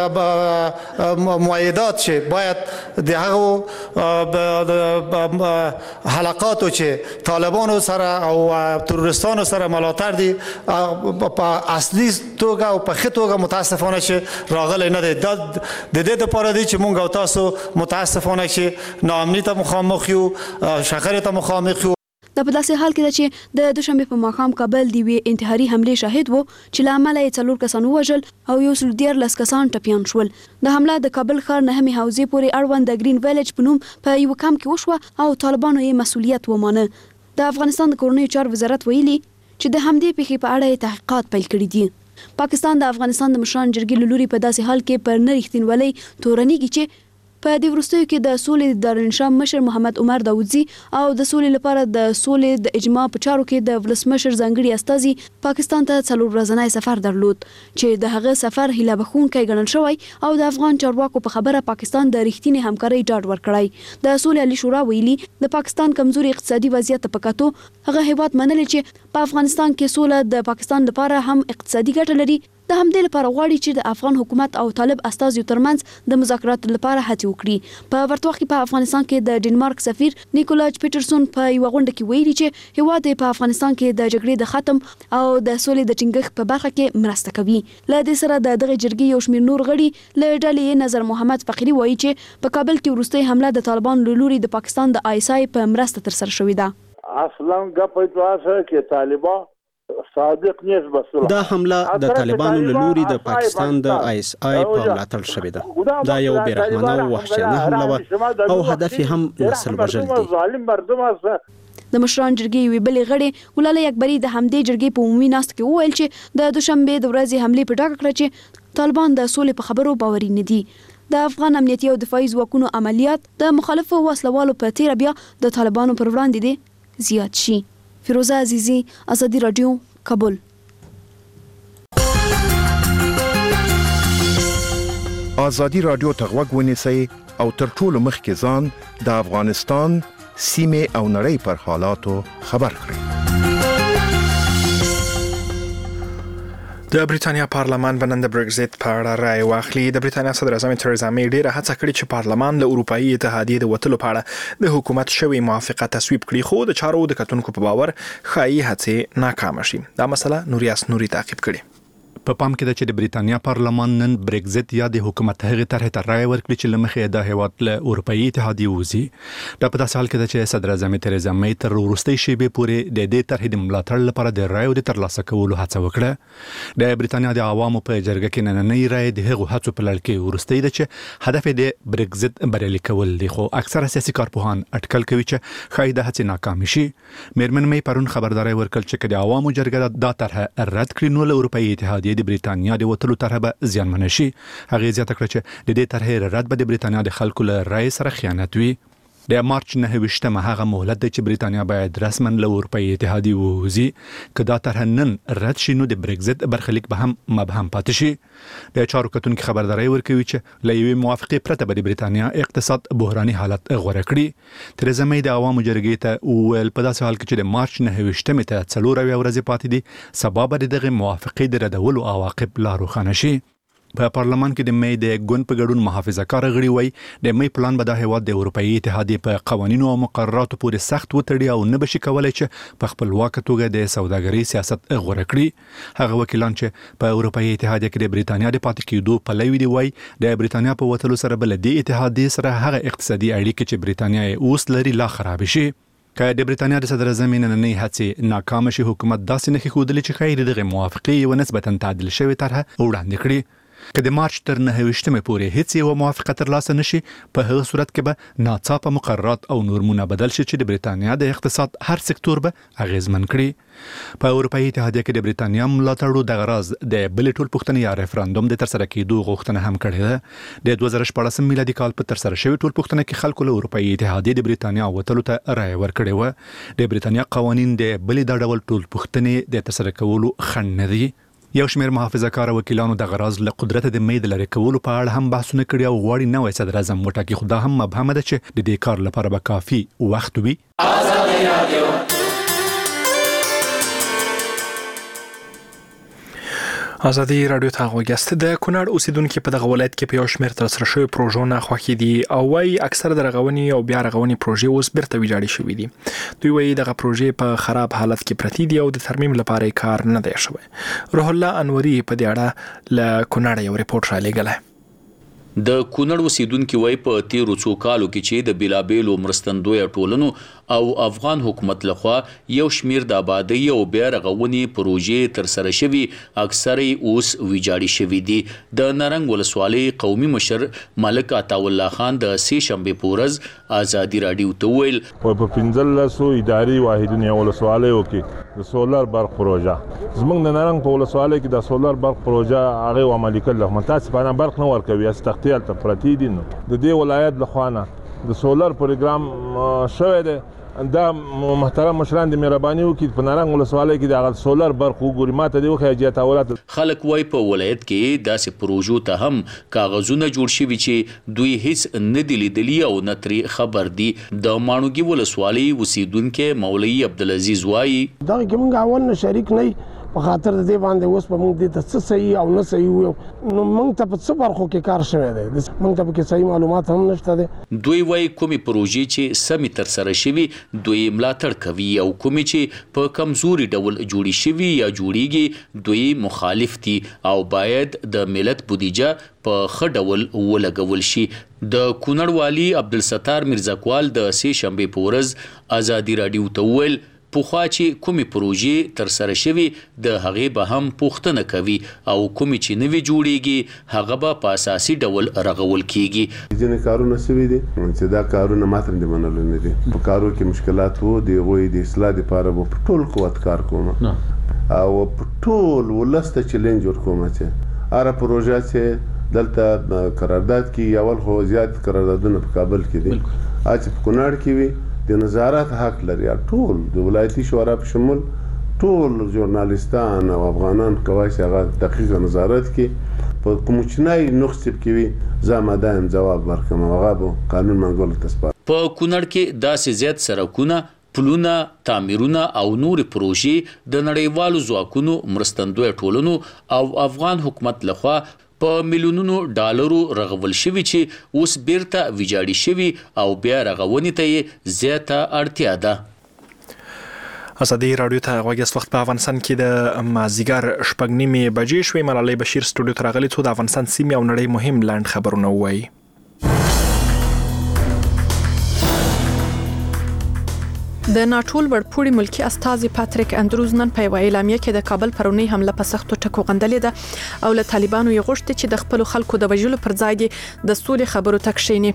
Speaker 10: معاهدات چې باید د هغه حلقاتو چې طالبانو سره او تروریستانو سره ملاتړ دي په اصلي توګه او په ښه توګه متاسفانه چې راغلی نه دی. د دې لپاره دی چې موږ او تاسو متاسفانه چې ناامنۍ ته مخامخ یو، شخړې ته مخامخ یو.
Speaker 9: دا په داسې حال کې ده چې د دوشنبه په ماښام کابل د یوې انتحاري حملې شاهد وو چې له امله یې څلور کسان ووژل او یو سل دیارلس کسان ټپیان شول. د حمله د کابل ښار نهمې حوزې پورې اړوند د گرین ویلیج په نوم په یو کمپ کې وشوه او طالبانو یې مسؤلیت ومانه. د افغانستان د کورنیو چارو وزارت ویلي چې د همدې پیښې په اړه تحقیقات پیل کړي دي. پاکستان د افغانستان د مشران جرګې له لوري په داسې حال کې پر نه رښتینولۍ تورنېږي چې په دې وروستیو کې د سولې د دارالانشا مشر محمد عمر داودزي او د سولې لپاره د سولې د اجماع په چارو کې د ولسمشر ځانګړي استازي پاکستان ته څلور ورځنی سفر درلود چې د هغه سفر هیله بخښونکی ګڼل شوی او د افغان چارواکو په خبره پاکستان د رښتینې همکارۍ ډاډ ورکړی. د سولې عالی شورا ویلي د پاکستان کمزوري اقتصادي وضعیت په کتو هغه هیواد منلي چې په افغانستان کې سوله د پاکستان لپاره هم اقتصادي ګټه لري. د همدې لپاره غواړي چې د افغان حکومت او طالب استازو ترمنځ د مذاکراتو لپاره هڅې وکړي. په ورته وخت کې په افغانستان کې د ډنمارک سفیر نیکولاج پیټرسون په یو غونډه کې ویلي چې هیواد په افغانستان کې د جګړې د ختم او د سولې د ټینګښت په برخه کې مرسته کوي. له دې سره د دغه جرګې یو شمېر نور غړي له ډلې نظر محمد فقیری وایي چې په کابل کې وروستۍ حمله د طالبان له لوري د پاکستان د آی اس آی په مرسته ترسره شوې ده.
Speaker 11: اصلا ګپې تواسه کې طالبان صادق نیست بسله
Speaker 12: دا حمله د طالبانو له لوري د پاکستان د آی اس آی په ملاتړ شوې ده. دا یو بیرحمانه او وحشیانه حمله وه او هدف یې هم نسل وژل دي.
Speaker 9: د مشران جرګې یوې بلې غړې ګلالۍ اکبري د همدې جرګې په عمومي ناست کې وویل چې د دوشنبه د ورځې حملې په ډاګه کړه چې طالبان د سولې په خبرو باوري نه دي. د افغان امنیتي او دفاعي ځواکونو عملیات د مخالفو وسلوالو په تیر بیا د طالبانو پر وړاندې دي زیات شي. فیروزه عزیزی، ازادي رادیو، کابل.
Speaker 7: ازادي رادیو ته غوږ ونیسئ او تر ټولو مخکې ځان د افغانستان سیمې او نړۍ پر حالاتو خبر کړئ.
Speaker 1: د بریتانیا پارلمان بنن د برگزیت په اړه رائے واخلي. د بریتانیا صدر اعظم تریزا مې ډیره هڅه کړې چې پارلمان له اروپאי اتحادیې د وټلو په اړه د حکومت شوی موافقه تصویب کړي، خو د چارو د کتونکو په باور خایي هڅې ناکام شي. دا مسله نوریاس نوري تعقیب کړي.
Speaker 13: په پام کې ده چې د بریتانیا پارلمان نن برگزیت یا د حکومت هغه طرح ته رائے ورکړي چې لمخې د هیواد له اروپאי اتحادیې وځي. دا په داسې حال کې ده چې صدر اعظم تریزا مې تر وروستۍ شیبې پورې د دې طرح د ملاتړ لپاره د رائے د ترلاسه کولو هڅه وکړه. د بریتانیا د عوامو په جرګه کې نننۍ رائے د هغو هڅو په لړ کې وروستۍ ده چې هدف د برگزیت بریالي کول دي، خو اکثره سیاسي کارپوهان اټکل کوي چې خای د هڅې ناکام شي. میرمن مې پرون خبرداري ورکړه چې د عوامو جرګه دا طرح رد کړي نو له اروپאי اتحادیې د بریتانیا د وټلو طرح به زیانمن شي. هغه زیاته کړه چې د دې طرح رد به د بریتانیا د خلکو له رائے سره خیانت وي. د مارچ نه ویشتمه هغه مهلت دی چې بریتانیا باید رسما له اروپאי اتحادیې ووځي. که دا طرح نن رد شي نو د برگزیت برخلیک به هم مبهم پاتې شي. د چارو کتونکو خبرداري ورکوي چې له یوې موافقې پرته به د بریتانیا اقتصاد بحراني حالت غوره کړي. تریزا مې د عوامو جرګې ته وویل په داسې حال کې چې د مارچ نه ویشتمه ته څلور اویا ورځې پاتې دي، سبا به دغه موافقې د ردولو عواقب لا روښانه شي. په پارلمان کې د مې د ګوند په ګډون محافظه کار غړي وای د مې پلان به د هیواد د اروپאי اتحادیې په قوانینو او مقرراتو پورې سخت وتړي او نه بشي کولای چې په خپلواک توګه د سوداګرۍ سیاست غوره کړي. هغه وکیلان چې په اروپאי اتحادیې کې د بریتانیا د پاتې کېدو پلوي دي وای د بریتانیا په وټلو سره بل د اتحادیې سره هغه اقتصادي اړیکې چې بریتانیا یې اوس لري لا خراب شي. که د بریتانیا د صدر اعظم نننۍ هڅې ناکام شي، حکومت داسې نه ښودلی چې خیر دغه موافقې یو نسبتا تعدیل شوی طرح وړاندې کړي. که د مارچ تر نه ویشتمه پورې هیڅ یو موافقه ترلاسه نشي، په هغه صورت کې به ناڅاپه مقررات او نورمونه بدل شي چې د بریتانیا د اقتصاد هر سکتور به اغیزمن کړي. په اروپאי اتحادیه کې د بریتانیا ملاتړو د غرض د بل ټول پښتنې یا ریفرندوم د ترسره کېدو غوښتنه هم کړې ده. د دوه زره شپاړسم میلادي کال په ترسره شوی ټول پښتنه کې خلکو له اروپאי اتحادیې د بریتانیا وټلو ته رائے ورکړې و. د بریتانیا قوانین د بل د ډول ټول پښتنې د ترسره کولو خنډ نه دي. یو شمېر محافظه کار وکیلانو د غرض له قدرت د مې د لری کولو په اړه هم بحثونه کړي او غواړي نوې صدر اعظم وټاکي، خو دا هم مبهمه ده چې د دې کار لپاره به کافي وخت وي. ازادي رادیو
Speaker 1: ازادي رادیو ته غوښتل د کونړ اوسیدونکو په دغه ولایت کې په یو شمېر تر سره شوی پروژو نه خوښي دي او وايي اکثره د رغونی او بیا رغونی پروژې اوس بیرته ویجاړې شوې دي. دوی وايي دغه پروژې په خراب حالت کې پرتی دي او د ترمیم لپاره کار نه دی شوی. روح الله انوري په دې اړه له کونړ یو ریپورت را لېږلی.
Speaker 14: د کونړ اوسیدونکو وای په تیرو څو کالو کې چې د بیلابېلو مرستندوی ټولنو او افغان حکومت لخوا یو شمیر د آبادی او بیا رغونی پروژې تر سره شوي اکثره اوس ویجاړې شوي دي. د نارنګ ولسوالۍ قومي مشر ملک عطا الله خان د سې شنبې پورز ازادي رادیو ته ویل
Speaker 15: په پنځلسو اداري واحدونو ولسوالیو کې د سولر برق پروژه زمونږ د نارنګ په ولسوالۍ کې د سولر برق پروژه هغه عملي کړل، متاسفانه برق نه ورکوي، استختیل ته پرتی دي. نو د دې ولایت له خوانه د سولر پروګرام شوی دی. دا محترم مشران د مهرباني وکړي په نارنګ ولسوالۍ کې د سولر برق وګوري ماته دی وخی چې تاولات
Speaker 14: خلک وای په ولایت کې داسې پروژو ته هم کاغذونه جوړ شوي چې دوی هیڅ نه دي لیدلي او نه ترې خبر دي. د ماڼوګي ولسوالۍ اوسیدونکي مولوي عبدالعزیز وایي
Speaker 16: دا کوم غاون شریک نه په خاطر د دې باندې اوس په موږ د څه صحیح او نه صحیح وو نو موږ ته په څه برخو کې کار شوی دی، موږ ته په صحیح معلومات هم نشته دي.
Speaker 14: دوی وایي کومې پروژې چې سمې تر سره شوي دوی ملاتړ کوي او کومې چې په کمزوري ډول جوړې شوي یا جوړیږي دوی مخالف دي او باید د ملت بودیجه په ښه ډول ولګول شي. د کونړ والي عبدالستار میرزاکوال د سې شنبې پورز ازادي رادیو ته ویل پوخا چې کومې پروژې تر سره شوي د هغې به هم پوښتنه کوي او کومې چې نوې جوړیږي هغه به په اساسي ډول رغول کیږي.
Speaker 17: ځینې کارونه سوي دي چې دا کارونه ماته د منلو نه دي. په کارو کې مشکلات وو د هغوی د اصلاح لپاره به په ټول قوت کار کوم او په ټول ولس ته چیلنج ورکوم چې هره پروژه چې دلته قرارداد کې اول خو زیات قراردادونه په کابل کې دي چې په کونړ کې وي د نظارت حق لري ټول د ولایتي شورا په شمول ټول ژورنالیستان او افغانان کوي چې هغه دقیق نظارت کې په کومچنای نقص کې وي زما دایم جواب ورکوم هغه به قانون منګول تسپار.
Speaker 14: په کونړ کې داسې زیات سرکونه پلونه تعمیرونه او نور پروژې د نړیوالو ځواکونو مرستندوی ټولنو او افغان حکومت لخوا په میلیونونو ډالرو رغول شوي چې اوس بیرته ویجاړي شوي او بیا رغونې ته یې زیاته اړتیا ده.
Speaker 1: ازادي رادیو ته غوږ وخت په افغانستان کې د مازیګر شپږ نیمې بجې شوې. ملالۍ بشیر سټوډیو ته راغلې څو د افغانستان سیمې او نړۍ مهم لاند خبرونه ووایي.
Speaker 2: د ناټول ورپوړي ملکی استازي پاتریک اندروز نن په اعلامیه کې د کابل پرونی حمله په سختو ټکو غندلې ده او له طالبانو یې غوښتي چې د خپل خلکو د وژلو پر ځای د سولې خبرو تکشینی.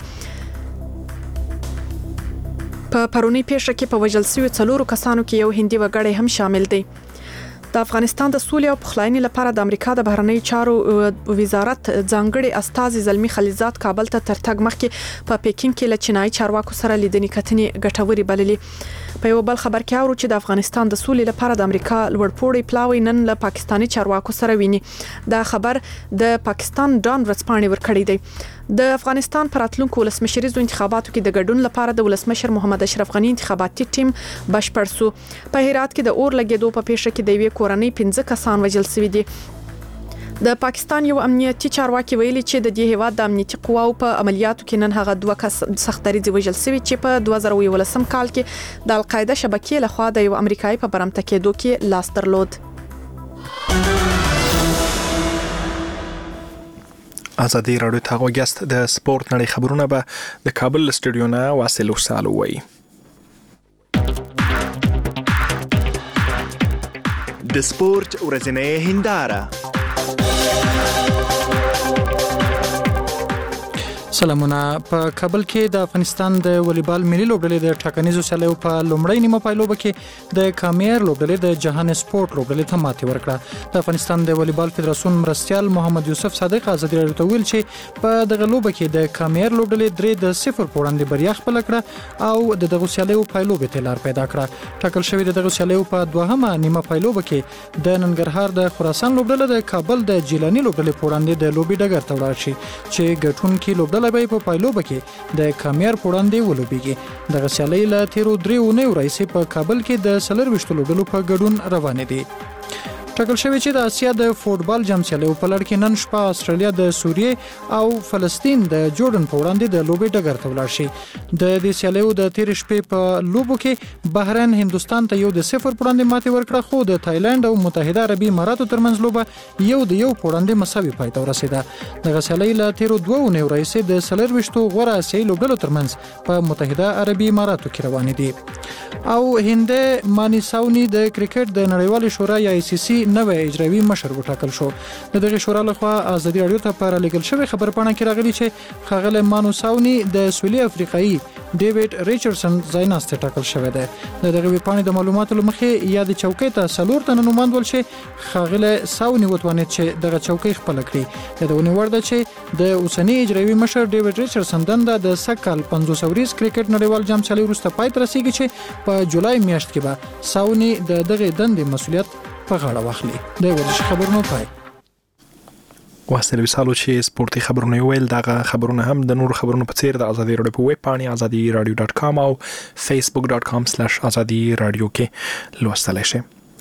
Speaker 2: په پرونی پیښه کې په وژل شوی څلورو کسانو کې یو هندي وګړی هم شامل دی. د افغانستان د سولې او پخلاینې لپاره د امریکا د بهرنی چارو وزارت ځانګړي استازي زلمی خلیزات کابل ته ترتګ مخکې په پیکینګ کې له چینایي چارواکو سره لیدنې کتنې ګټوري بللې. په یو بل خبر کې اورو چې د افغانستان د سولې لپاره د امریکا لوړپوړي پلاوی نن له پاکستاني چارواکو سره ویني. دا خبر د پاکستان ډان ورځپاڼې ورکړی دی. د افغانستان پر راتلونکو ولسمشریزو انتخاباتو کې د ګډون لپاره د ولسمشر محمد اشرف غنی انتخاباتي ټیم بشپړ سو. په هرات کې د اور لګیدو په پیښه کې د یوې کورنۍ پنځه کسان وژل شوي دي. د پاکستان یو امنیتي چارواکي ویلي چې د دې هیواد د امنیتي قواو په عملیاتو کې نن هغه دوه کس سختري وژل شوي چې په دوه زره یولسم کال کې د القاعده شبکې لخوا د یو امریکایي په برمته کېدو کې لاس درلود.
Speaker 1: ازادي رادیو ته غوږیاست. د سپورت نړۍ خبرونه به د کابل سټډیو نه واصل وسال وایي.
Speaker 18: د سپورت ورځنۍ هنداره.
Speaker 4: سلامونه. په کابل کې د افغانستان د والیبال ملي لوبډلې د ټاکنیزو سیالیو په لومړۍ نیمه پایلوبه کې د کامیر لوبډلې د جهان سپورت لوبډلې ته ماتې ورکړه. د افغانستان د والیبال فدراسیون مرستیال محمد یوسف صادق ازادي رادیو ته ویل چې په دغه لوبه کې د کامیر لوبډلې درې د صفر په وړاندې بریا خپل کړه او د دغه سیالیو پایلوبه ته لار پیدا کړه. ټاکل شوی د دغه سیالیو په دوهمه نیمه پایلوبه کې د ننګرهار د خراسان لوبډلې د کابل د جیلانی لوبډلې په وړاندې د لوبي ډګر ته ولاړ شي چې ګټونکي لوبډلې به په پایلوبه کې د کامیار په وړاندې ولوبېږي. دغه سیالۍ له تیرو درې اونیو راهیسې په کابل کې د څلرویشتو لوبډلو په ګډون روانې دي. ټاکل شوی چې د اسیا د فوټبال جام سیالیو په لړ کې نن شپه استرالیا د سوریې او فلسطین د جوړن په وړاندې د لوبې ډګر ته ولاړ شي. د دې سیالیو د تیر شپې په لوبو کې بحرین هندستان ته یو د صفر په وړاندې ماتې ورکړه خو د تایلند او متحده عربي اماراتو ترمنځ لوبه یو د یو په وړاندې مساوي پای ته ورسېده. دغه سیالۍ له تیر دوه اونیو راهیسې د څلرویشتو غوره اسیایي لوبډلو ترمنځ په متحده عربي اماراتو کې روانې دي. او هند مانیساونی د کرکټ د نړیوال شورا یا ای سی سی نوې اجرایي مشر وټاکل شو. د دغه شورا لخوا ازادي رادیو ته پر لیکل شوی خبر پاڼه کې راغلی چې خغل مانوساونی د سویلي افریقایي ډیوډ ریچارډسن ځایناسته ټاکل شوی دی. د دغه پاڼې د معلوماتو لمخې یا د چوکۍ ته څلور تنه نوماندول شي خغل ساونی وتوانید چې دغه چوکۍ خپل کړي. د دونی ورده چې د اوسنی اجرایي مشر ډیوډ ریچارډسن دنده د سکل پنځوس اوریز کرکټ نړیوال جام چالي وروسته پای ته رسیدي چې په جولای میاشت کې به ساونی د دغه دندې مسولیت په غاړه واخلي. د ورزش خبرونو پای
Speaker 1: واصل وسالو چې سپورتي خبرونه ویل دغه خبرونه هم د نور خبرونو په څیر د ازادي رادیو په ویب پاڼې azadi radio dot com او facebook dot com slash azadi radio کې لوستلای شئ.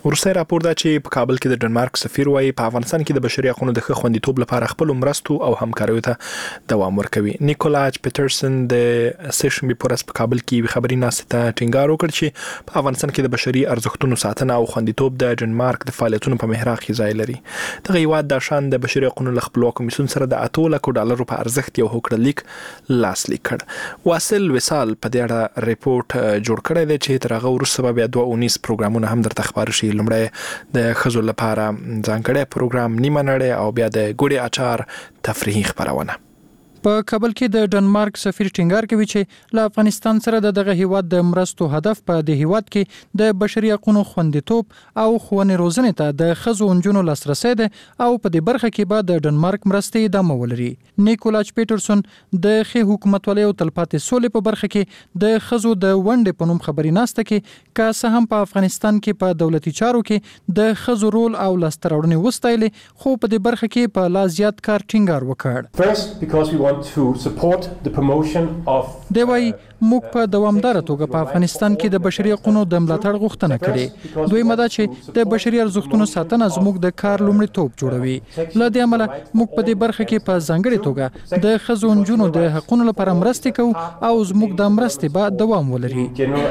Speaker 1: ورسته راپور دا چې په کابل کې د ډنمارک سفیر وايي په افغانستان کې د بشري حقوقو د خوندیتوب لپاره خپل مرستو او همکاریو ته دوام ورکوي. نیکولاج پیټرسن د سیشن بیپورس په کابل کې خبري ناسته ټینګار وکړ چې په افغانستان کې د بشري ارزښتونو ساتنه او خوندیتوب د ډنمارک د فعالیتونو په محراق کې ځای لري. دغه هیواد د شان د بشري حقوقو له خپلواک کمیسیون سره د اته لک ډالرو په ارزښت یو هوکړلیک لاسلیک کړ. واصل وصال په دې اړه ریپورت جوړ کړی دی چې تر هغه وروسته بیا دوه اونیز پروګرامونه هم درته خبر شي. لومړی د خزو لپاره ځانګړی پروګرام نیمه نړۍ او بیا د ګوډي اچار تفریحي خبرونه.
Speaker 4: په کابل کې د ډنمارک سفیر ټینګار کوي چې له افغانستان سره د دغه هیواد د مرستو هدف په د هیواد کې د بشري حقوقو خوندیتوب او ښوونې روزنې ته د ښځو او نجونو لاسرسی دی او په دې برخه کې به د ډنمارک مرستې ادامه ولري. نیکولاج پیټرسن د ښې حکومتولۍ او تلپاتې سولې په برخه کې د ښځو د ونډې په نوم خبري ناسته کې که څه هم په افغانستان کې په دولتي چارو کې د ښځو رول او لاسته راوړنې وستایلې، خو په دې برخه کې په لا زیات کار ټینګار وکړ.
Speaker 19: to support the promotion of
Speaker 4: دی وايي موږ په دوامدار توګه په افغانستان کې د بشري حقوقو د ملاتړ غوښتنه کړې. دوی مده چې د بشري ارزښتونو ساتنه زموږ د کار لومړیتوب جوړوي. له دې امله موږ په دې برخه کې په ځانګړي توګه د ښځو او نجونو د حقوقو لپاره مرستې کوو او زموږ د مرستې به دوام ولري.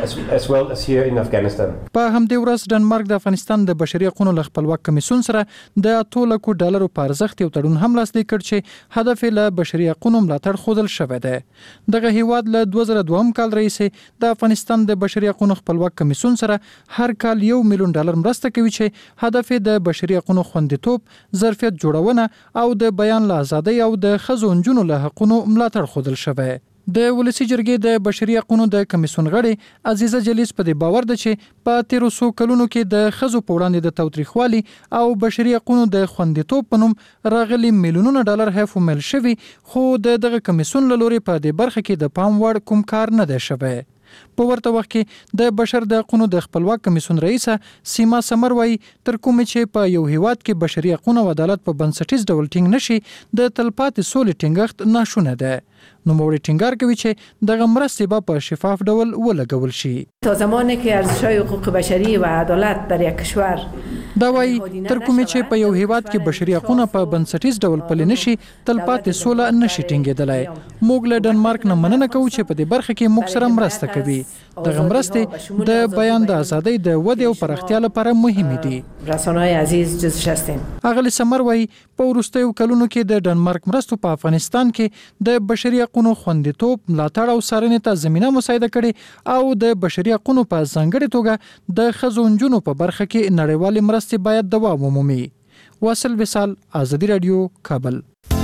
Speaker 4: په همدې ورځ ډنمارک د افغانستان د بشري حقوقو له خپلواک کمیسیون سره د اته لک ډالرو په ارزښت یو تړون هم لاسلیک کړ چې هدف یې له بشري حقوقو ملاتړ خودل شوی دی. دغه هیواد له دوه زره دوه کال رئیس د افغانستان د بشري حقوقو خپلواک کمیسیون سره هر کال یو میلیون ډالر مرسته کوي چې هدف د بشري حقوقو خوندیتوب، ظرفیت جوړونه او د بیان له ازادۍ او د ښځو او نجونو له حقوقو ملاتړ خودل شوی. د ولسی جرګې د بشري حقوقو د کمیسیون غړي عزیزه جلیس په دې باور ده چې په تیرو څو کلونو کې د ښځو په وړاندې د تاوتریخوالي او بشري حقوقو د خوندیتوب په نوم راغلي میلیونونه ډالر هیف ومل شوي، خو د دغه کمیسیون له لوري په دې برخه کې د پام وړ کوم کار نه دی شوی. په ورته وخت کې د بشر د حقوقو د خپلواک کمیسیون رئیس سیما سمر وايي تر کومه چې په یو هیواد کې بشري حقوقو او عدالت په بنسټیز ډول ټینګ نشي، د تلپاتې سولې ټینګښت ناشونه ده. نو موري ټینګار کوي چې دغه مرستې به په شفاف ډول ولګول شي.
Speaker 20: تا زمانی که ارزش‌های حقوق بشری و عدالت در یک کشور
Speaker 4: دا وايي تر کومه چې په یو هیواد کې بشري حقوقو په بنسټیز ډول پلي نشي، تلپاتې سوله نشي ټینګېدلای. موږ له ډنمارک نه مننه کوو چې په دې برخه کې موږ سره مرسته کوي. دغه مرستې د بیان د ازادۍ د ودې او پراختیا لپاره مهمې دي.
Speaker 20: رسانه‌های عزیز جزش هستیم.
Speaker 4: اغلی سمر وايي په وروستیو کلونو کې د ډنمارک مرستو په افغانستان کې د بشري حقوقو خوندیتوب، ملاتړ او څارنې ته زمينه مساعده کړي او د بشري حقوقو په ځانګړي توګه د ښځو او نجونو په برخه کې نړیوالې مرستې باید دوام ومومي. واصل وصال، آزادي رادیو، کابل.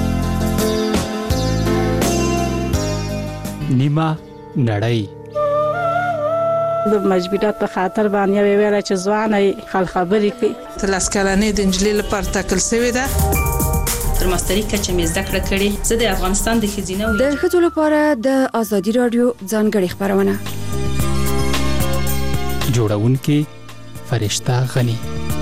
Speaker 21: نیمه نړۍ
Speaker 22: د مجبورات په خاطر باندې ویل چې ځواني خل خبرې کوي.
Speaker 23: تلاس کلنې د انجلۍ لپاره ټاکل شوې ده.
Speaker 24: تر ماستري کچه مې زده کړه کړې. زه د افغانستان د ښځینه
Speaker 9: د ښځو لپاره د آزادي رادیو ځانګړې خبرونه
Speaker 21: جوړونکې فرشته غني.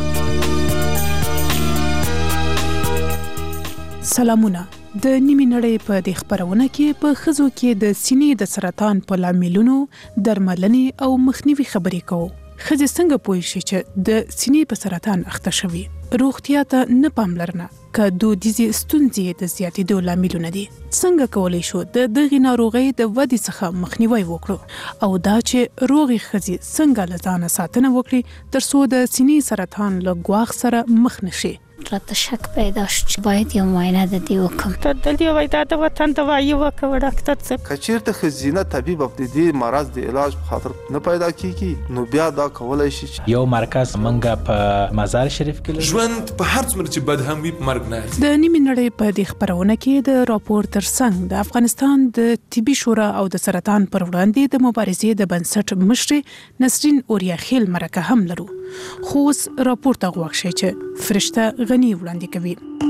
Speaker 25: سلامونه. د نیمې نړۍ په دې خبرونه کې په ښځو کې د سینې د سرطان په لاملونو، درملنې او مخنیوي خبرې کوو. ښځې څنګه پوه شي چې د سینې په سرطان اخته شوي؟ روغتیا ته نه پاملرنه که دودیزې ستونزې د زیاتېدو لاملونه دي. څنګه کولی شو د دغې ناروغۍ د ودې څخه مخنیوی وکړو او دا چې روغې ښځې څنګه له ځانه ساتنه وکړي تر څو د سینې سرطان له ګواښ سره مخ نشي؟
Speaker 26: راته شک پیدا شو چې باید یو معاینه د دې وکم.
Speaker 22: ته د دې وای د وطن دوايي وکړه ډاکټر څخه.
Speaker 27: کچیرته خزینه طبيب په دې مرض د علاج په خاطر نه پیدا کیږي، نو بیا دا کولای شي
Speaker 28: یو مرکز منګه په مزار شریف کې
Speaker 29: ژوند په هر څومره چې بد هم وي مرګ نه.
Speaker 25: د نیمې نړۍ په دې خبرونه کې د راپور ترڅنګ د افغانستان د طبي شورا او د سرطان پر وړاندې د مبارزې د بنسټ مشر نسرین اوریاخیل مرکه هم لرو. خو اوس راپور ته غوږ شئ چې فرشته غني وړاندې کوي.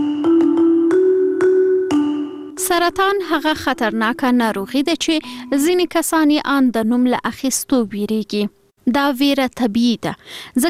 Speaker 30: سرطان هغه خطرناکه ناروغي ده چې ځینې کسان یې ان د نوم له اخیستو ویریږي. دا ویره طبیعي ده ځکه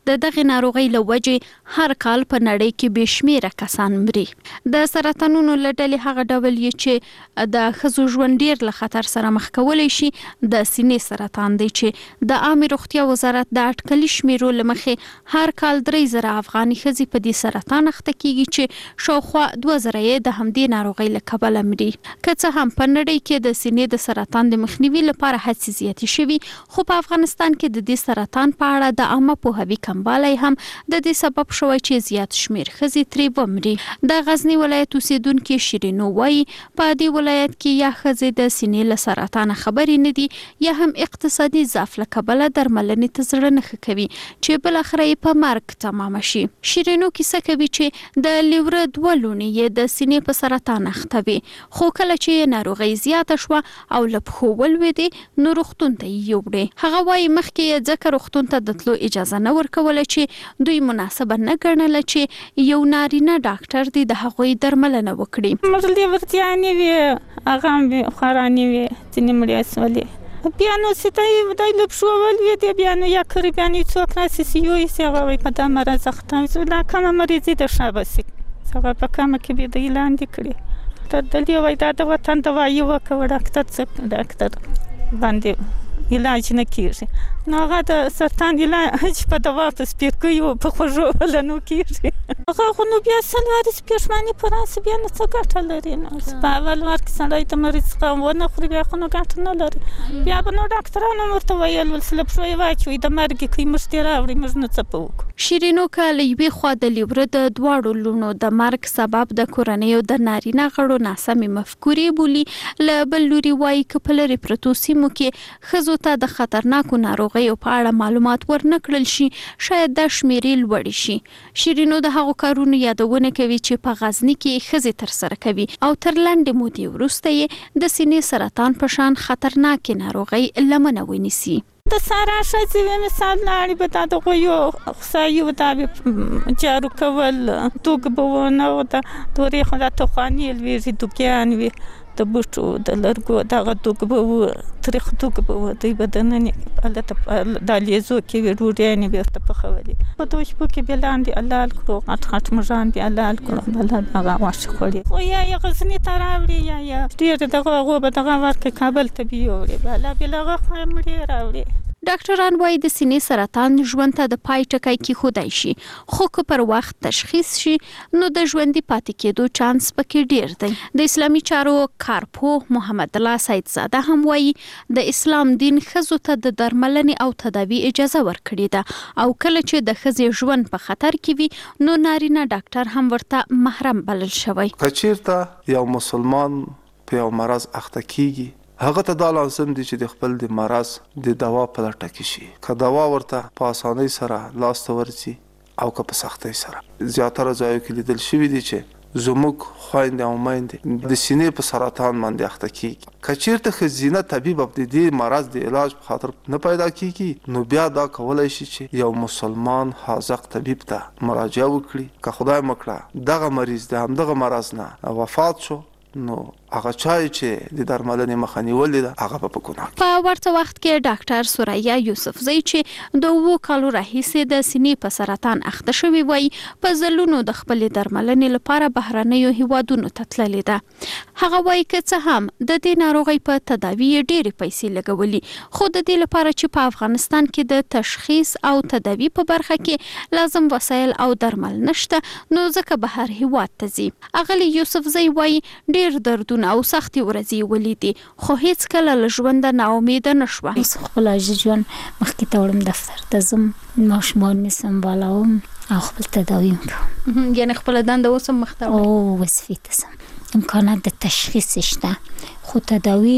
Speaker 30: د دغه ناروغي له وجې هر کال په نړۍ کې بشمیره کسان مري. د سرطانونو له ډلې هغه ډول یې چې د ښځو ژوند ډیر له خطر سره مخ کولی شي د سینې سرطان دی چې د عامه روغتیا وزارت د اټکلي شمیرو له مخې هر کال درې زره افغاني ښځې په دې سرطان اخته کیږي چې شاوخوا دوه زره یې د همدې ناروغۍ له کبله مري. که څه هم په نړۍ کې د سینې د سرطان د مخنیوي لپاره هڅې زیاتې شوي، خو په افغانستان کې د دې سرطان په اړه د عامه پوهاوي کموالی هم د دې سبب شوی چې زیات شمیر ښځې ترې ومري. د غزني ولایت اوسیدونکي شیرینو وایي په دې ولایت کې یا ښځې د سینې له سرطان خبرې نه دي یا هم اقتصادي ضعف له کبله درملنې ته زړه نه ښه کوي چې بالاخره یې په مرګ تمامه شي. شیرینو کیسه کوي چې د لیوره دوه لوڼې یې د سینې په سرطان اخته وي، خو کله چې ناروغي زیاته شوه او له پښو ولوېدې نو روغتون ته یې یوړې. هغه وایي مخکې یې ځکه روغتون ته د تلو اجازه نه ورکوله چې دوی مناسبه نه ګڼله چې یو نارینه ډاکټر دی د هغوی درملنه وکړي.
Speaker 3: موږ لیورتیانې وې، هغه هم وې، خوارانې وې، ځینې مړې سولې. بیا نو سیدای دای له پښو ولوېدې، بیا نو یا کړي بیا نو څوک راسي یویسي، هغه وایي په دا مرض اخته یم. دا کومه مریضي ده ښه به سي، هغه په کومه کې به دوی لاندې کړي. ته دلې وایي دا د وطن دوایي وکړه، ډاکټر څه ډاکټر باندې علاج نه کیږي. نو هغه د سرطان علاج په دوا په سپیرکیو په خوږو ولنو کیږي. هغه خو نو بیا سلواري سپیرشماني په راس بیا نه څه ګټه لري. نو په اول وار کې سړی ته مریض څخه ونه خوري بیا خو نو ګټه نه لري. بیا به نو ډاکټرانو ورته ویل ول سلپ شوی واچوي د مرګ کوي مشتي راوړي، موږ نه څه پوک.
Speaker 30: شیرینو که له یوې خوا د لیوره د دواړو لوڼو د مرګ سبب د کورنیو د نارینه غړو ناسمې مفکورې بولي، له بل لوري وایي که په لرې پرتو سیمو کې ښځو ته د خطرناکو ناروغیو په اړه معلومات ورنه کړل شي شاید دا شمیرې لوړې شي. شیرینو د هغو کارونو یادونه کوي چې په غزني کې ښځې ترسره کوي او تر لنډې مودې وروسته یې د سینې سرطان په شان خطرناکې ناروغۍ لمنه ونیسي.
Speaker 3: د سارا ښځې وې مثال لاړې به دا د غویو خسایي و دا به جارو کول، دوږ به ونه و د دورې خو دا تخوانې لویږي، دوږیان وي د بوټو د لرګو دغه دوږ به و، تریخ دوږ به و، دوی به دننې هلته دا لیزو کې وي ډوډیانې به ورته پخولې. په دغو شپو کې بیا لاندې حلال کړو، غټ غټ مږان بیا حلال کړو، حلال هغه غوښې خوړې. خو یا یې غزني ته راوړې یا یې ډېر دغه هغو به دغه ورکړې کابل ته به یوړې، بیا بیا له هغه خوا مړې راوړې.
Speaker 30: ډاکټران وایي د سینې سرطان ژوند ته د پای ټکی کیښودی شي، خو که پر وخت تشخیص شي نو د ژوندي پاتې کېدو چانس پکې ډیر دی. د اسلامي چارو کارپوه محمد الله سیدزاده هم وایي د اسلام دین ښځو ته د درملنې او تداوي اجازه ورکړې ده او کله چې د ښځې ژوند په خطر کې وي نو نارینه ډاکټر هم ورته محرم بلل شوی.
Speaker 27: که چیرته یو مسلمان په یو مرض اخته کیږي هغه ته دا لازم دي چې د خپل د مرض د دوا په لټه کې شي. که دوا ورته په اسانۍ سره لاس ته ورځي او که په سختۍ سره. زیاتره ځایو کې لیدل شوي دي چې زموږ خویندې او میندې د سینې په سرطان باندې اخته کیږي. که چیرته ښځینه طبیب د دې مرض د علاج په خاطر نه پیدا کیږي نو بیا دا کولی شي چې یو مسلمان حاذق طبیب ته مراجعه وکړي. که خدای مکړه دغه مریض د همدغه مرض نه وفات شو نو هغه چای چې د درملنې مخه نیولې ده هغه به په ګناه کې.
Speaker 30: په ورته وخت کې ډاکټر سوریا یوسفزۍ چې د اوو کالو راهیسې د سینې په سرطان اخته شوې وایي په ځلونو د خپلې درملنې لپاره بهرنیو هیوادونو ته تللې ده. هغه وایي که څه هم د دې ناروغۍ په تداوي یې ډېرې پیسې لګولي، خو د دې لپاره چې په افغانستان کې د تشخیص او تداوي په برخه کې لازم وسایل او درمل نشته نو ځکه بهر هیواد ته ځي. اغلې یوسفزۍ وایي ډېر دردونه او سختي ورځې ولیدې خو هیڅ کله له ژونده ناامیده نه شوه.
Speaker 26: زه خپل ژوند مخکې ته وړم، دفتر ته ځم، ماشومان مې سمبالوم او خپل تداوي کوم.
Speaker 30: یعنې خپله دنده اوس هم مخ ته وړې؟
Speaker 26: او وظیفې ته ځم. امکانات د تشخیص شته خو تداوی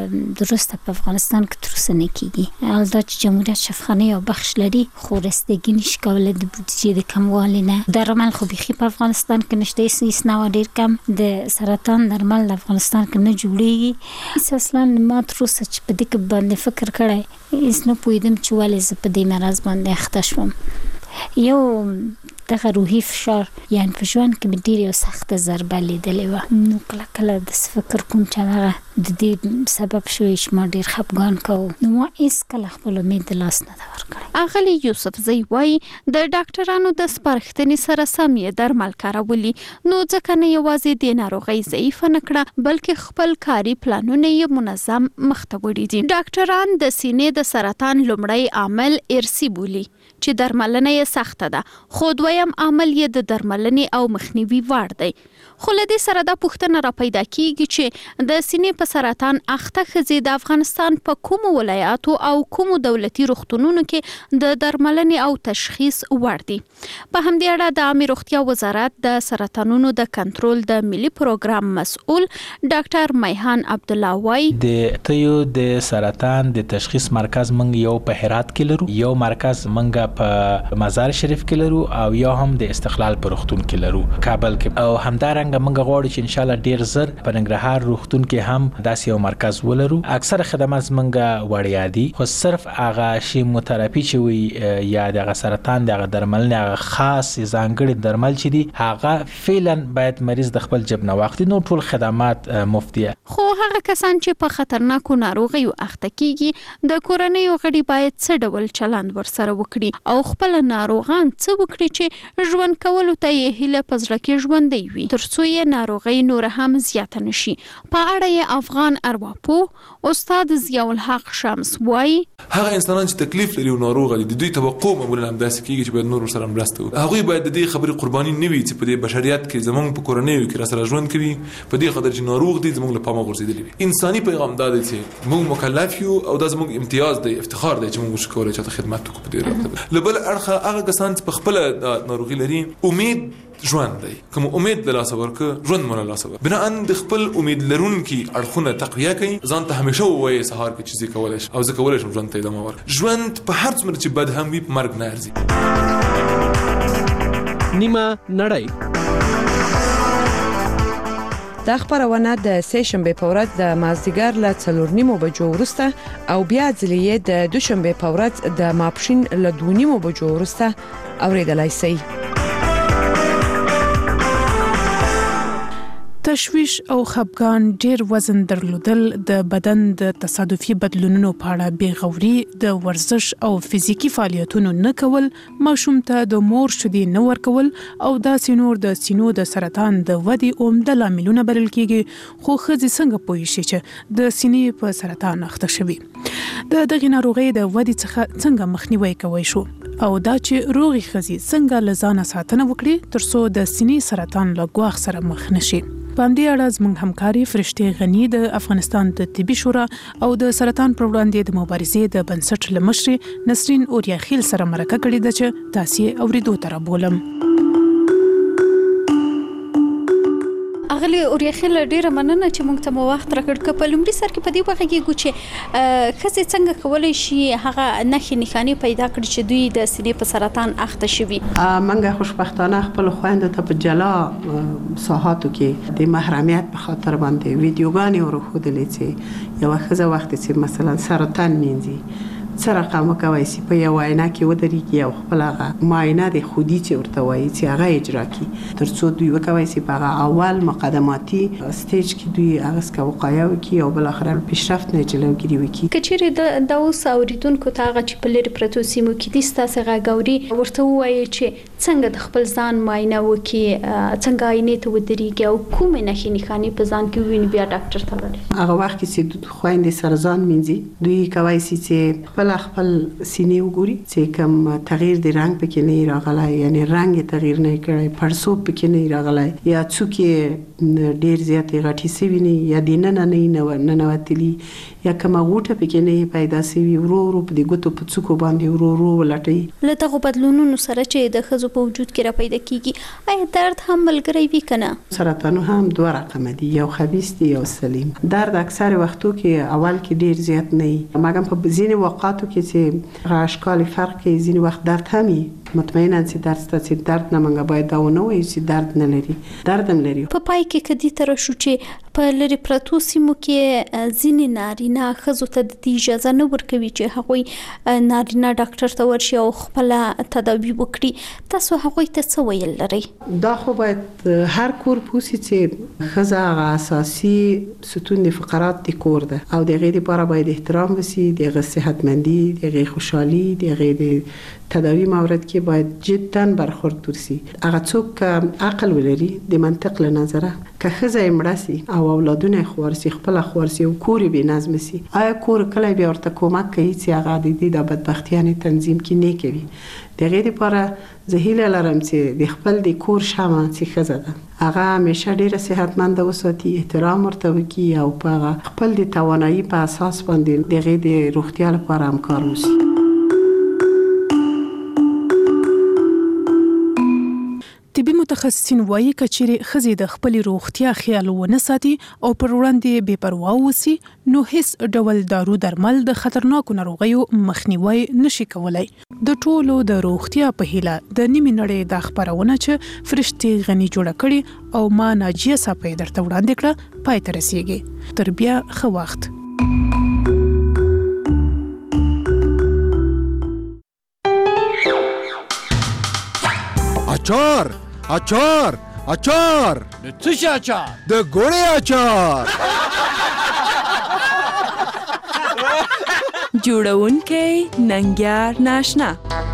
Speaker 26: درسته په افغانستان کې تر اوسه نه کیږي. البته چې جمهوریت شفاخانه یو بخش لري خو رسیدګي نشي کولی د بودیجې د کموالي نه. درمل خو بیخي په افغانستان کې نشته، اسناد ډیر کم. د سرطان درمل د افغانستان کې نه جوړیږي. اصلا ما تر اوسه چې په دې کې باندې فکر کړی هیڅ نه پوهېدم چې ولې زه په دې مرض باندې اخته شوم. یو دغه روحي فشار یعنې په ژوند کې مې ډېر یو سخته ضربه لیدلې وه. نو کله کله داسې فکر کوم چې هغه د دې سبب شوی چې ما ډیر خپګان کوم نو ما هیڅ کله خپل امید لاس نه دا ورکړ.
Speaker 30: اغلی یوسف زوی وای د ډاکټرانو د سپارښتنې سره سم یې درمل کارولي نو ځکه نه یوازې د ناروغۍ ضعیف نه کړه بلکې خپل کاري پلانونه یې منظم مخته وړي دي. ډاکټران د سینې د سرطان لومړی عامل ارثي بولي چې درملنه یې سخته ده خو دویم عامل یې د درملنې او مخنیوي وړ دی. خو له دې سره دا پوښتنه را پیدا کیږي چې د سینې په سرطان اخته ښځې د افغانستان په کومو ولایاتو او کومو دولتي روغتونونو کې د درملنې او تشخیص وړ دي. په همدې اړه د عامه روغتیا وزارت د سرطانونو د کنټرول د ملي پروګرام مسؤل ډاکټر میهان عبد الله وای
Speaker 28: د تیو د سرطان د تشخیص مرکز منګ یو په هرات کې لرو، یو مرکز منګ په مزار شریف کې لرو او یو هم د استقلال په روغتون کې لرو کابل کې، او همدارنګه منګ غواړو چې ان شاء الله ډیر زر په ننګرهار روغتون کې هم داسې یو مرکز ولرو. اکثر خدمات منګ وړیا دي خو صرف هغه شیموتراپي چې وي یا د سرطان د درملنې هغه خاص ځانګړي درمل چې دي هغه فعلا باید مریض د خپل جیب نه واخلي، نو ټول خدمات مفتی.
Speaker 30: خو هغه کسان چې په خطرناکو ناروغیو اخته کیږي د کورنۍ غړي باید څه ډول چلند ورسره وکړي او خپل ناروغان څه وکړي چې ژوند کولو ته یې هیله پزړه کې ژوندۍ وي ترڅو یې ناروغي نور هم زیاته نشي. په اړه یې افغان ارواپوه استاد ضیاء الحق شمس وایي
Speaker 29: هغه انسانان چې تکلیف لري او ناروغ دي د دوی توقع معمولا هم داسې کیږي چې باید نور سره مرسته وکړي. هغه باید د دې خبرې قرباني نه وي چې په دې بشریت کې زمونږ په کورنۍ کې را سره ژوند کوي په دې خاطر چې ناروغ دي زمونږ له پامه غورځېدلي وي. انساني پیغام دا دی چې موږ مکلف یو او دا زموږ امتیاز دی، افتخار دی چې موږ شو کولای چې خدمت وکړو په دې رابطه. لبل اړخه هغه کسان چې په خپل ناروغي لري امید ژوند دی، کوم امید د لاس ورکه ژوند مونږ لاس ورکه بنا ان د خپل امید لرونکي اړخونه تقویه کوي ځان ته همیشه وایي سهار کې چې زه کولای شم او زه کولای شم ژوند ته ادامه ورکړم. ژوند په هر څومره چې بد هم وي په مرګ نه ارزي.
Speaker 5: نیمه نړۍ
Speaker 6: دا خبرونه د سهشنبه په ورځ د مازدیګر له څلور نیمو بجو وروسته او بیا ځلې د دوشنبه په ورځ د ماپښین له دوه نیمو بجو وروسته اوریدلای شئ.
Speaker 25: تشویش او خپګان ډیر وزن درلودل د بدن د تصادفي بدلونونو په اړه بیغوري د ورزش او فزیکی فعالیتونو نه کول ماشوم ته د مور شیدې نه ورکول او دا سینور د سینو د سرطان د ودی عمده لاملونه بلل کیږي. خو ښځې څنګه پوي شي چې د سینې په سرطان اخته شوي د دغه ناروغي د ودی څخه څنګه مخنیوي کوي شو او دا چې روغي ښځې څنګه لزانه ساتنه وکړي ترڅو د سینې سرطان له ګواښ سره مخ نشي. په همدې اړه زموږ همکاري فرشته غنی د افغانستان د طبي شورا او د سرطان پر وړاندې د مبارزې د بنسټ لمشر نسرین اوریاخیل سره مرکه کړې ده چې تاسو اوریدو تر بولم.
Speaker 30: اغلی اوریاخیل ډیره مننه چې موږ ته مو وخت راکړ. په لومړي سر کې په دې وخت کې چې ښځې څنګه کولای شي هغه نښې نښانې پیدا کړي چې دوی د سینې په سرطان اخته شوي.
Speaker 7: منګه خوشبختانه خپل خويندو ته په جلا ساحاتو کې د محرمیت په خاطر باندې ویډیوګانې ورخودلې چې یو ښځه وخت چې مثلا سرطان مینځي سره قامه کوي چې په یو عینه کې ودرېږي او خپل هغه معاینه د خودي چې ورته وایي چې هغه اجرا کړي ترڅو دوی وکوي چې په اول مقدماتي سټیج کې دوی هغه څه وقایه وکړي او بل اخر پیشرفت نه جلوګیری وکړي.
Speaker 30: کچېره د اوس اوریدونکو ته هغه چې په لری پروتو سیمو کې د ستاسو غاګوري ورته وایي چې څنګه د خپل ځان معاینه وکړي، څنګه عینې ته ودرېږي او کومې نښې نښانې په ځان کې ویني بیا ډاکټر ته لاړ. هغه وخت چې خويندې سره ځان مینځي دوی کوي چې خپل خپل سینې وګوري چې کوم تغییر د رنگ پکې نه راغلی، یعنی رنگ تغییر نه کړی، پړسوب پکې نه راغلی یا څوکې ډیر زیاتې غټې سوي نه یا د نن نه نه نوتلی یا کوم غوټه پکې نه پیدا سوي ورو ورو په دې ګوتو په څوکو باندې ورو ورو ولټي. له دغه بدلونونو سره چې د ښځو په وجود کې را پیدا کیږي آیا درد هم ملګری وي کنه؟
Speaker 7: سرطان هم دوه رقم دي، یو خبيث دی یو سلیم. درد اکثر وختو کې اول کې ډیر زیات نه وي، مګر په ځینې وختو کې چې اشکال فرق کې ځینې وخت درد هم وي. مطمئنا چې درد ستاسو درد نه منګه باید دا ونه وي چې درد نه لري، درد هم لري.
Speaker 30: په پای کې کدي تر شو چې په لری پرتو سیمو کې ځینې نارینه ښځو ته د اجازه نه ورکوي چې هغوی نارینه ډاکټر ته ورشي او خپل تداوی وکړي. تاسو هغوی ته څه ویل لرئ؟
Speaker 7: دا خو باید هر کور پوسی چې ښځه هغه اساسي ستون د فقرات د کور ده او د هغې لپاره باید احترام وسي، د هغې صحتمندي، د هغې خوشحالي، د هغې د تداوی مورد کې باید جدا برخورد وشي. هغه څوک عقل ولري د منطق له نظره که ښځه یې مړه سي او اولادونه یې خوار سي، خپله خوار سي او کور یې بې نظمه سي، آیا کور کله بیا ورته کومک کوي چې هغه د دې د بدبختیانې تنظیم کې نه کوي؟ د هغې لپاره زه هیله لرم چې د خپل د کور شمع چې ښځه ده هغه همیشه ډېره صحتمنده وساتي، احترام ورته وکړي او په هغه خپل د توانایي په اساس باندې د هغې د روغتیا لپاره هم کار وشي.
Speaker 25: طبي متخصصین وایي که چیرې ښځې د خپلې روغتیا خیال ونه ساتي او پر وړاندې بې پروا اوسي نو هیڅ ډول دارو درمل د خطرناکو ناروغیو مخنیوي نشي کولای. د ټولو د روغتیا په هیله د نیمې نړۍ د خبرونه چې فرشتي غني جوړه کړي او ما ناجیه صاحب درته وړاندې کړه پای ته رسیږي. تر بیا ښه وخت.
Speaker 5: اچار اچار اچار
Speaker 8: د څه شي اچار؟
Speaker 5: د ګوړې اچار.
Speaker 6: جوړونکی ننګیار ناشنا.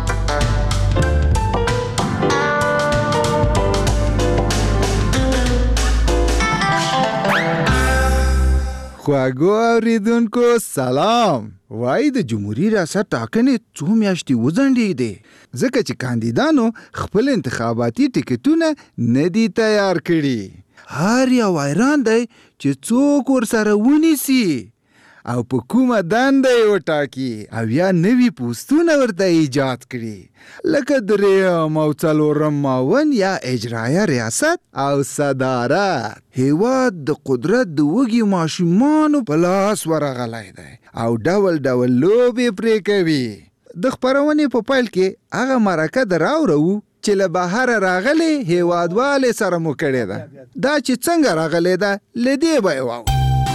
Speaker 5: خواږو اوریدونکو سلام. وای د جمهوریت ریاست ټاکنې څو میاشتې وځنډېدې ځکه چې کاندیدانو خپل انتخاباتي ټکټونه نه دي تیار کړي. هر یو حیران دی چې څوک ورسره ونیسي او په کومه دنده یې وټاکي او یا نوي پوستونه ورته ایجاد کړي لکه دریم او څلورم معاون یا اجرایه ریاست او صدارت. هیواد د قدرت د وږي ماشومانو په لاس ورغلی دی او ډول ډول لوبې پرې کوي. د خپرونې په پیل کې هغه مرکه د راوړو چې له بهره راغلی هیوادوالې سره مو کړې ده. دا چې څنګه راغلی ده له دې به یې واورو.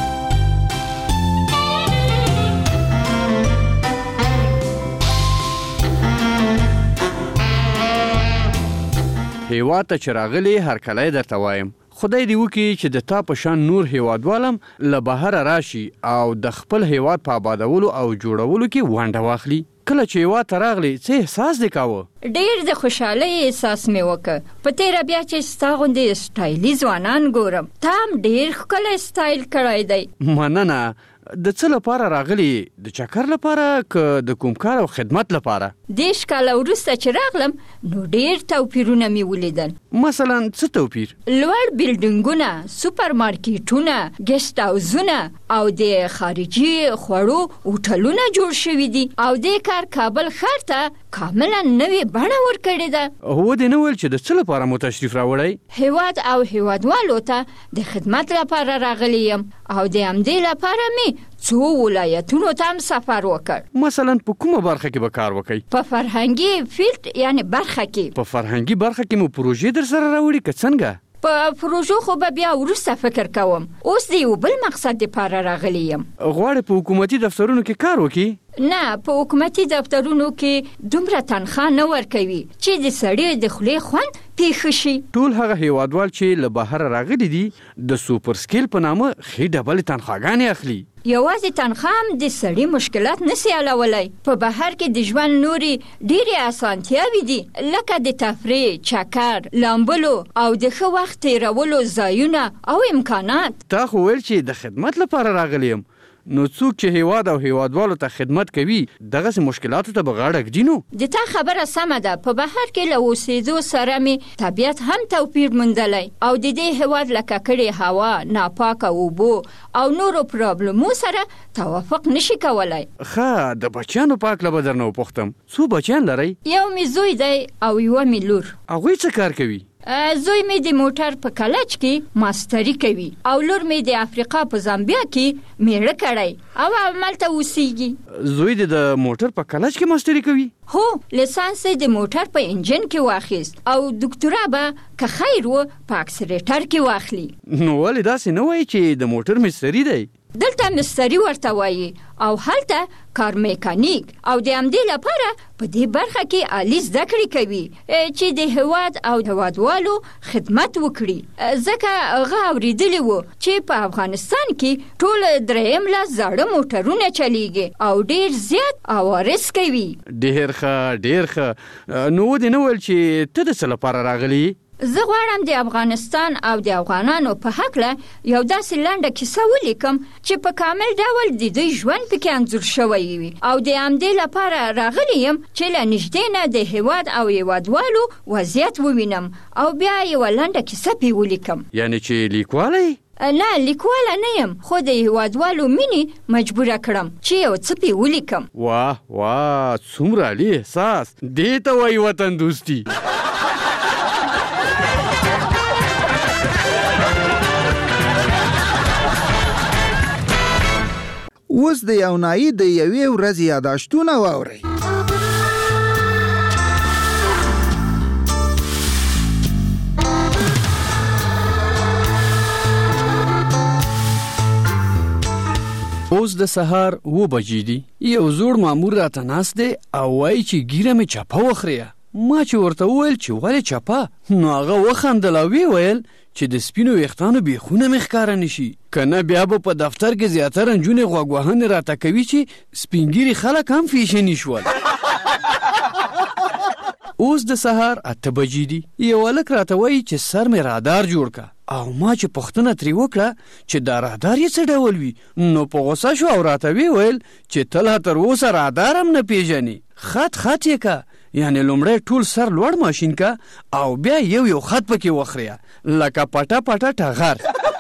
Speaker 8: هیواد ته چې راغلی هرکلی درته وایم. خدای دې وکړي چې د تا په شان نور هیوادوالم له بهره راشي او د خپل هیواد په آبادولو او جوړولو کې ونډه واخلي. کله چې هیواد ته راغلی څه احساس دې کاوه؟
Speaker 10: ډېر د خوشحالۍ احساس مې وکړ. په تېره بیا چې ستا غوندې سټایلي ځوانان ګورم. تا هم ډېر ښکلی سټایل کړی دی.
Speaker 8: مننه. د څه لپاره راغلی؟ د چکر لپاره که د کوم کار او خدمت لپاره؟
Speaker 10: دېرش کاله وروسته چې راغلم نو ډېر توپیرونه مې ولیدل.
Speaker 8: مثلا څه توپیر؟
Speaker 10: لوړ بلډینګونه، سوپر مارکیټونه، ګیسټ هاوزونه او د خارجي خوړو هوټلونه جوړ شوي دي او دې کار کابل ښار ته کاملا نوې بڼه ورکړې ده.
Speaker 8: هو دې نه ویل چې د څه لپاره مو تشریف راوړی؟
Speaker 10: هیواد او هیوادوالو ته د خدمت لپاره راغلی یم او د همدې لپاره مې څو ولایتونو ته هم سفر وکړ.
Speaker 8: مثلا په کومه برخه کې به کار وکئ؟
Speaker 10: په فرهنګي فیلډ یعنی برخه کې.
Speaker 8: په فرهنګي برخه کې مو پروژې در سره راوړي که څنګه؟
Speaker 10: په پروژو خو به بیا وروسته فکر کوم. اوس د یو بل مقصد دپاره راغلی یم.
Speaker 8: غواړې په حکومتي دفترونو کې کار وکړي؟
Speaker 10: نه، په حکومتي دفترونو کې دومره تنخواه نه ورکوي چې د سړي د خولې خوند پیښه شي.
Speaker 8: ټول هغه هیوادوال چې له بهره راغلي دي د سوپر سکیل په نامه ښې ډبلې تنخواګانې اخلي.
Speaker 10: یوازې تنخواه هم د سړي مشکلات نسي حلولی. په بهر کې د ژوند نورې ډېرې اسانتیاوې دي لکه د تفریح، چکر، لامبلو او د ښه وخت تېرولو ځایونه او امکانات.
Speaker 8: تا خو ویل چې د خدمت لپاره راغلی یم. نو څوک چې هیواد او هیوادوالو ته خدمت کوي دغسې مشکلاتو ته به غاړه ږدي. نو
Speaker 10: د تا خبره سمه ده. په بهر کې له اوسېدو سره مې طبیعت هم توپیر موندلی او د دې هیواد له ککړې هوا، ناپاکه اوبو او نورو پرابلمو سره توافق نشي کولی.
Speaker 8: ښه، د بچیانو په هکله به درنه وپوښتم. څو بچیان لرئ؟
Speaker 10: یو مې زوی دی او یوه مې لور.
Speaker 8: هغوی څه کار کوي؟
Speaker 10: زوی مې د موټر په کلچ کې ماستري کوي او لور مې د افریقا په زامبیا کې میړه کړی او همالته اوسیږي.
Speaker 8: زوی د موټر په کلچ کې ماستري کوي؟
Speaker 10: هو، لیسانس د موټر په انجن کې واخیست او ډاکټرا به که خیر و په اکسلریټر کې واخلي.
Speaker 8: نو ولې داسې نه وایي چې د موټر مستري دی؟
Speaker 10: دلته مستري ورته وایي او هلته کار میکانیک او د همدې لپاره په دې برخه کې عالی زده کړې کوي چې د هیواد او هیوادوالو خدمت وکړي. ځکه هغه اورېدلی و چې په افغانستان کې ټول دریم لاس زاړه موټرونه چلیږي او ډېر زیات عوارض کوي.
Speaker 8: ډېر ښه ډېر ښه. نو ودې نه ویل چې ته د څه لپاره راغلی؟
Speaker 10: زه غواړم د افغانستان او د افغانانو په هکله یو داسې لنډه کیسه ولیکم چې په کامل ډول د دوی ژوند پکې انځور شوی وي او د همدې لپاره راغلی یم چې له نږدې نه د هیواد او هیوادوالو وضعیت ووینم او بیا یوه لنډه کیسه پې ولیکم.
Speaker 8: یعنې چې لیکوالی؟
Speaker 10: نه، لیکواله نه یم، خو د هیوادوالو مینې مجبوره کړم چې یو څه پې ولیکم.
Speaker 8: واه واه، څومره عالي احساس! دې ته وایي وطن دوستي.
Speaker 5: اوس د یو نایي د یوې ورځې یاداشتونه واورئ.
Speaker 8: اوس د سهار اوه بجې دي. یو زوړ مامور راته ناست دی او وایي چې ګیره مې چپه وخریه. ما چې ورته وویل چې ولې چپه، نو هغه وخندل او ویې ویل چې د سپینو ویښتانو بیخونه مې ښکاره نشي، که نه بیا به په دفتر کې زیاتره نجونې غوږ وهنې راته کوي چې سپینګیري خلک هم فیشني شول. اوس د سهار اته بجې دي. یو هلک راته وایي چې سر مې رادار جوړ که او ما چې پوښتنه ترې وکړه چې دا رادار یې څه ډول وي، نو په غوسه شو او راته ویې ویل چې ته لا تر اوسه رادار هم نه پیژنې. خط خط یې که، یعنی لومړی ټول سر لوړ ماشین که او بیا یو یو خط پکې وخریه لکه پټه پټه ټغر.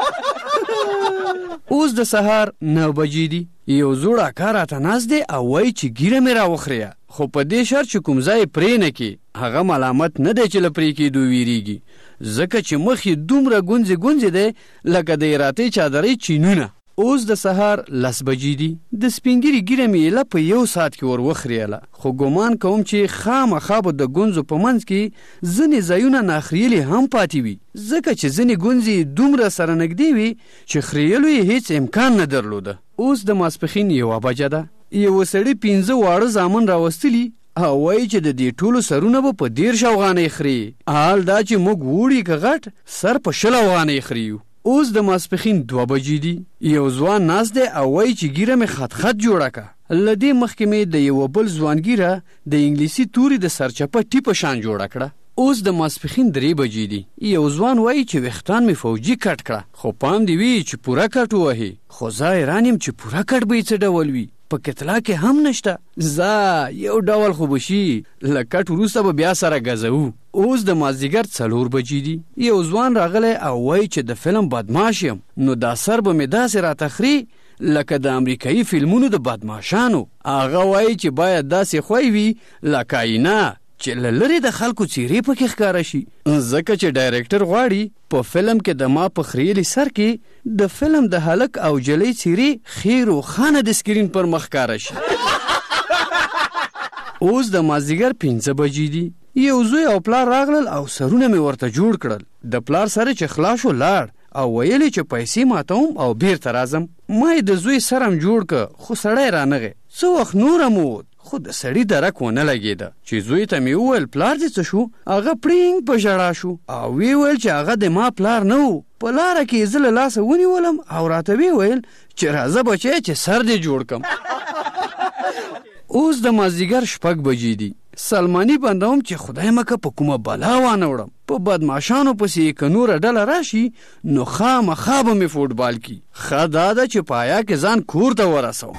Speaker 8: اوس د سهار نو بجې دي. یو زوړ اکا راته ناست دی او وایي چې ګیره مې راوخریه، خو په دې شرط چې کوم ځای پرې نه کړي. هغه ملامت نه دی چې له پرې کېدو ویریږي، ځکه چې مخ یې دومره ګونځې ګونځې دی لکه د ایراتۍ چادرۍ چینونه. اوس د سهار لس بجې دي. د سپینګیري ګیره مې ایله په یو ساعت کې ور وخریله، خو ګمان کوم چې خامخا به د ګونځو په منځ کې ځینې ځایونه ناخریلې هم پاتې وي، ځکه چې ځینې ګونځې دومره سره نږدې وي چې خریلو یې هیڅ امکان نه درلوده. اوس د ماسپښین یوه بجه ده. یوه سړي پنځه واړه زامن راوستلي او وایي چې د دې ټولو سرونه به په دېرش افغانۍ خري، حال دا چې موږ وړي که غټ سر په شل افغانۍ خریو. اوس د ماسپښین دوه بجې دي. یو ځوان ناست دی او وایي چې ګیره مې خط خط جوړه که. له دې مخکې مې د یوه بل ځوان ګیره د انګلیسي توري د سرچپه ټیپه شان جوړه کړه. اوس د ماسپښین درې بجې دي. یو ځوان وایي چې ویښتان مې فوجي کټ کړه، خو پام دې وي چې پوره کټ ووهي. خو زه حیران یم چې پوره کټ به یې څه ډول وي، په کتلا کې هم نشته. زه یو ډول خو به شي، له کټ وروسته به بیا سره ګزوو. اوس د مازدیګر څلور بجې دي. یو ځوان راغلی او وایي چې د فلم بدماش یم، نو دا سر به مې داسې راته خري لکه د امریکایي فلمونو د بدماشانو. هغه وایي چې باید داسې خوی وي لکه آینه چې له لرې د خلکو څیرې پکې ښکاره شي، ځکه چې ډایرکټر غواړي په فلم کې د ما په خریلي سر کې د فلم د هلک او جلۍ څیرې ښې روښانه د سکرین پر مخ ښکاره شي. اوس د مازدیګر پنځه بجې دي. یو زوی او پلار راغلل او سرونه مې ورته جوړ کړل. د پلار سره چې خلاص شو لاړ او ویلې چې پیسې ماتوم او بیرته راځم. ما یې د زوی سر هم جوړ که، خو سړی رانغی. څه وخت نور هم ووت، خو د سړي درک ونه لګېده. چې زوی ته مې وویل پلار دې څه شو، هغه پړینګ په ژړا شو او وی ویل چې هغه د ما پلار نه و. په لاره کې زه له لاسه ونیولم او راته وی ویل چې راځه بچی چې سر دې جوړ کم. اوس د مازدیګر شپږ بجې دي. سلماني بندوم چې خدای مکه په کومه بلا وانه وړم. په بدماشانو پسې که نوره ډله راشي نو خامخا به مې فوټبال کی. ښه دا ده چې په حیا کې ځان کور ته ورسوم.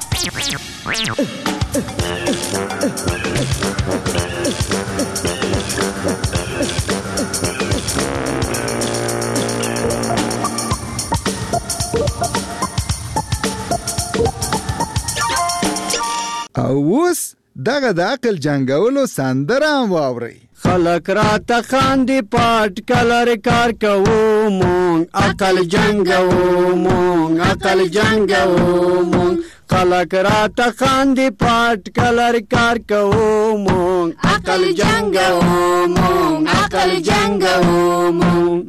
Speaker 5: او اوس دغه د عقل جنگولو سندره هم واورئ.
Speaker 1: خلق را تخاندی پاٹ کلر کار کوو مونگ عقل جنگو مونگ عقل جنگو مونگ خلق را تخاندی پاٹ کلر کار کوو مونگ عقل جنگو مونگ عقل جنگو مونگ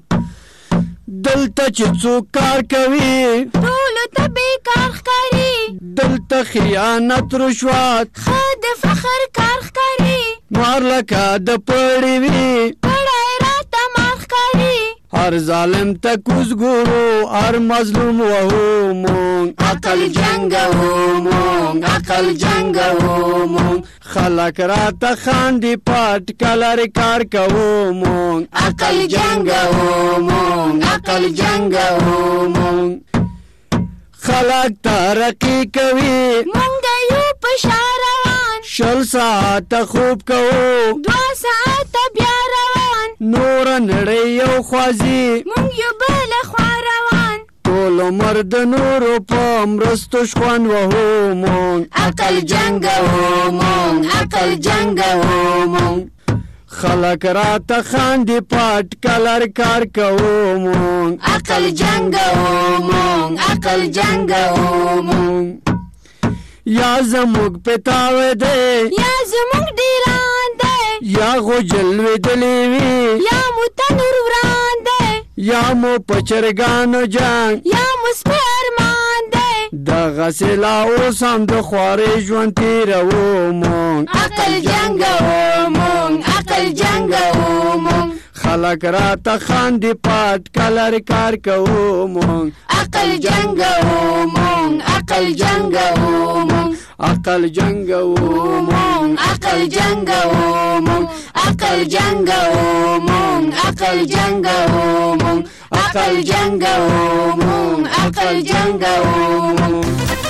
Speaker 1: دلته چې څوک کار کوي ټولو ته بیکار ښکاري دلته خیانت رشوت ښه د فخر کار ښکاري مار لکه د پړی وي پړی راته مار ښکاري هر ظالم ته کوز ګورو هر مظلوم وهو مونږ عقل جنګوو مونږ عقل جنګوو مونږ خلک راته خاندي پټ کلر کار کوو مونږ عقل جنګوو مونږ عقل جنګوو مونږ خلک ترقي کوي مونږ یو په شا روان شل ساعته خوب کوو دوه ساعته بیا روان نور نړۍ یو خوځي مونږ یو بله خوا روان ټول عمر د نورو په مرستو شخوند وهو مونږ عقل جنګوو مونږ عقل جنګوو مونږ خلک راته خاندي پټ کلر کار کوو مونږ عقل جنګوو مونږ عقل جنګوو مونږ یا زموږ پتاوی دی یا زموږ ډیران دی یا غو جلوې دلې وي یا مو تنور وران دی یا مو په چرګانو جنګ یا مو سپی ارمان دی دغسې لا اوس هم د خوارې ژوند تېروو مونږ عقل جنګوو مونږ عقل جنګوو مونږ خلک راته خاندي پټ کلر کار کوو مونږ عقل جنګوو مونږ عقل جنګوو مونږ عقل جنګوو مونږ عقل جنګوو مونږ عقل جنګوو مونږ عقل جنګوو مونږ عقل جنګوو مونږ عقل جنګوو مونږ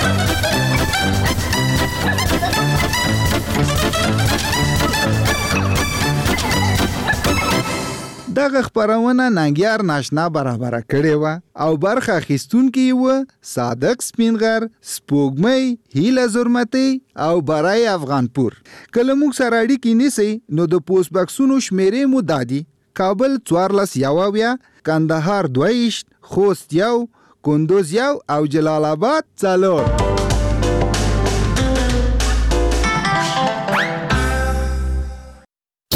Speaker 5: دغه خبرونه ننګیار ناشنا برابر کړې و او برخه اخیستونکي و صادق سپینغر سپوږمۍ هیله زرمتي او برای افغانپور. کله موږ سره اړیکې نیسئ نو د پوسټ بکسونو شمیرې مو دادي: کابل څوارلس یوویا، کندهار دوه ویشت، خوست یو، کندوز یو او جلال آباد څلور.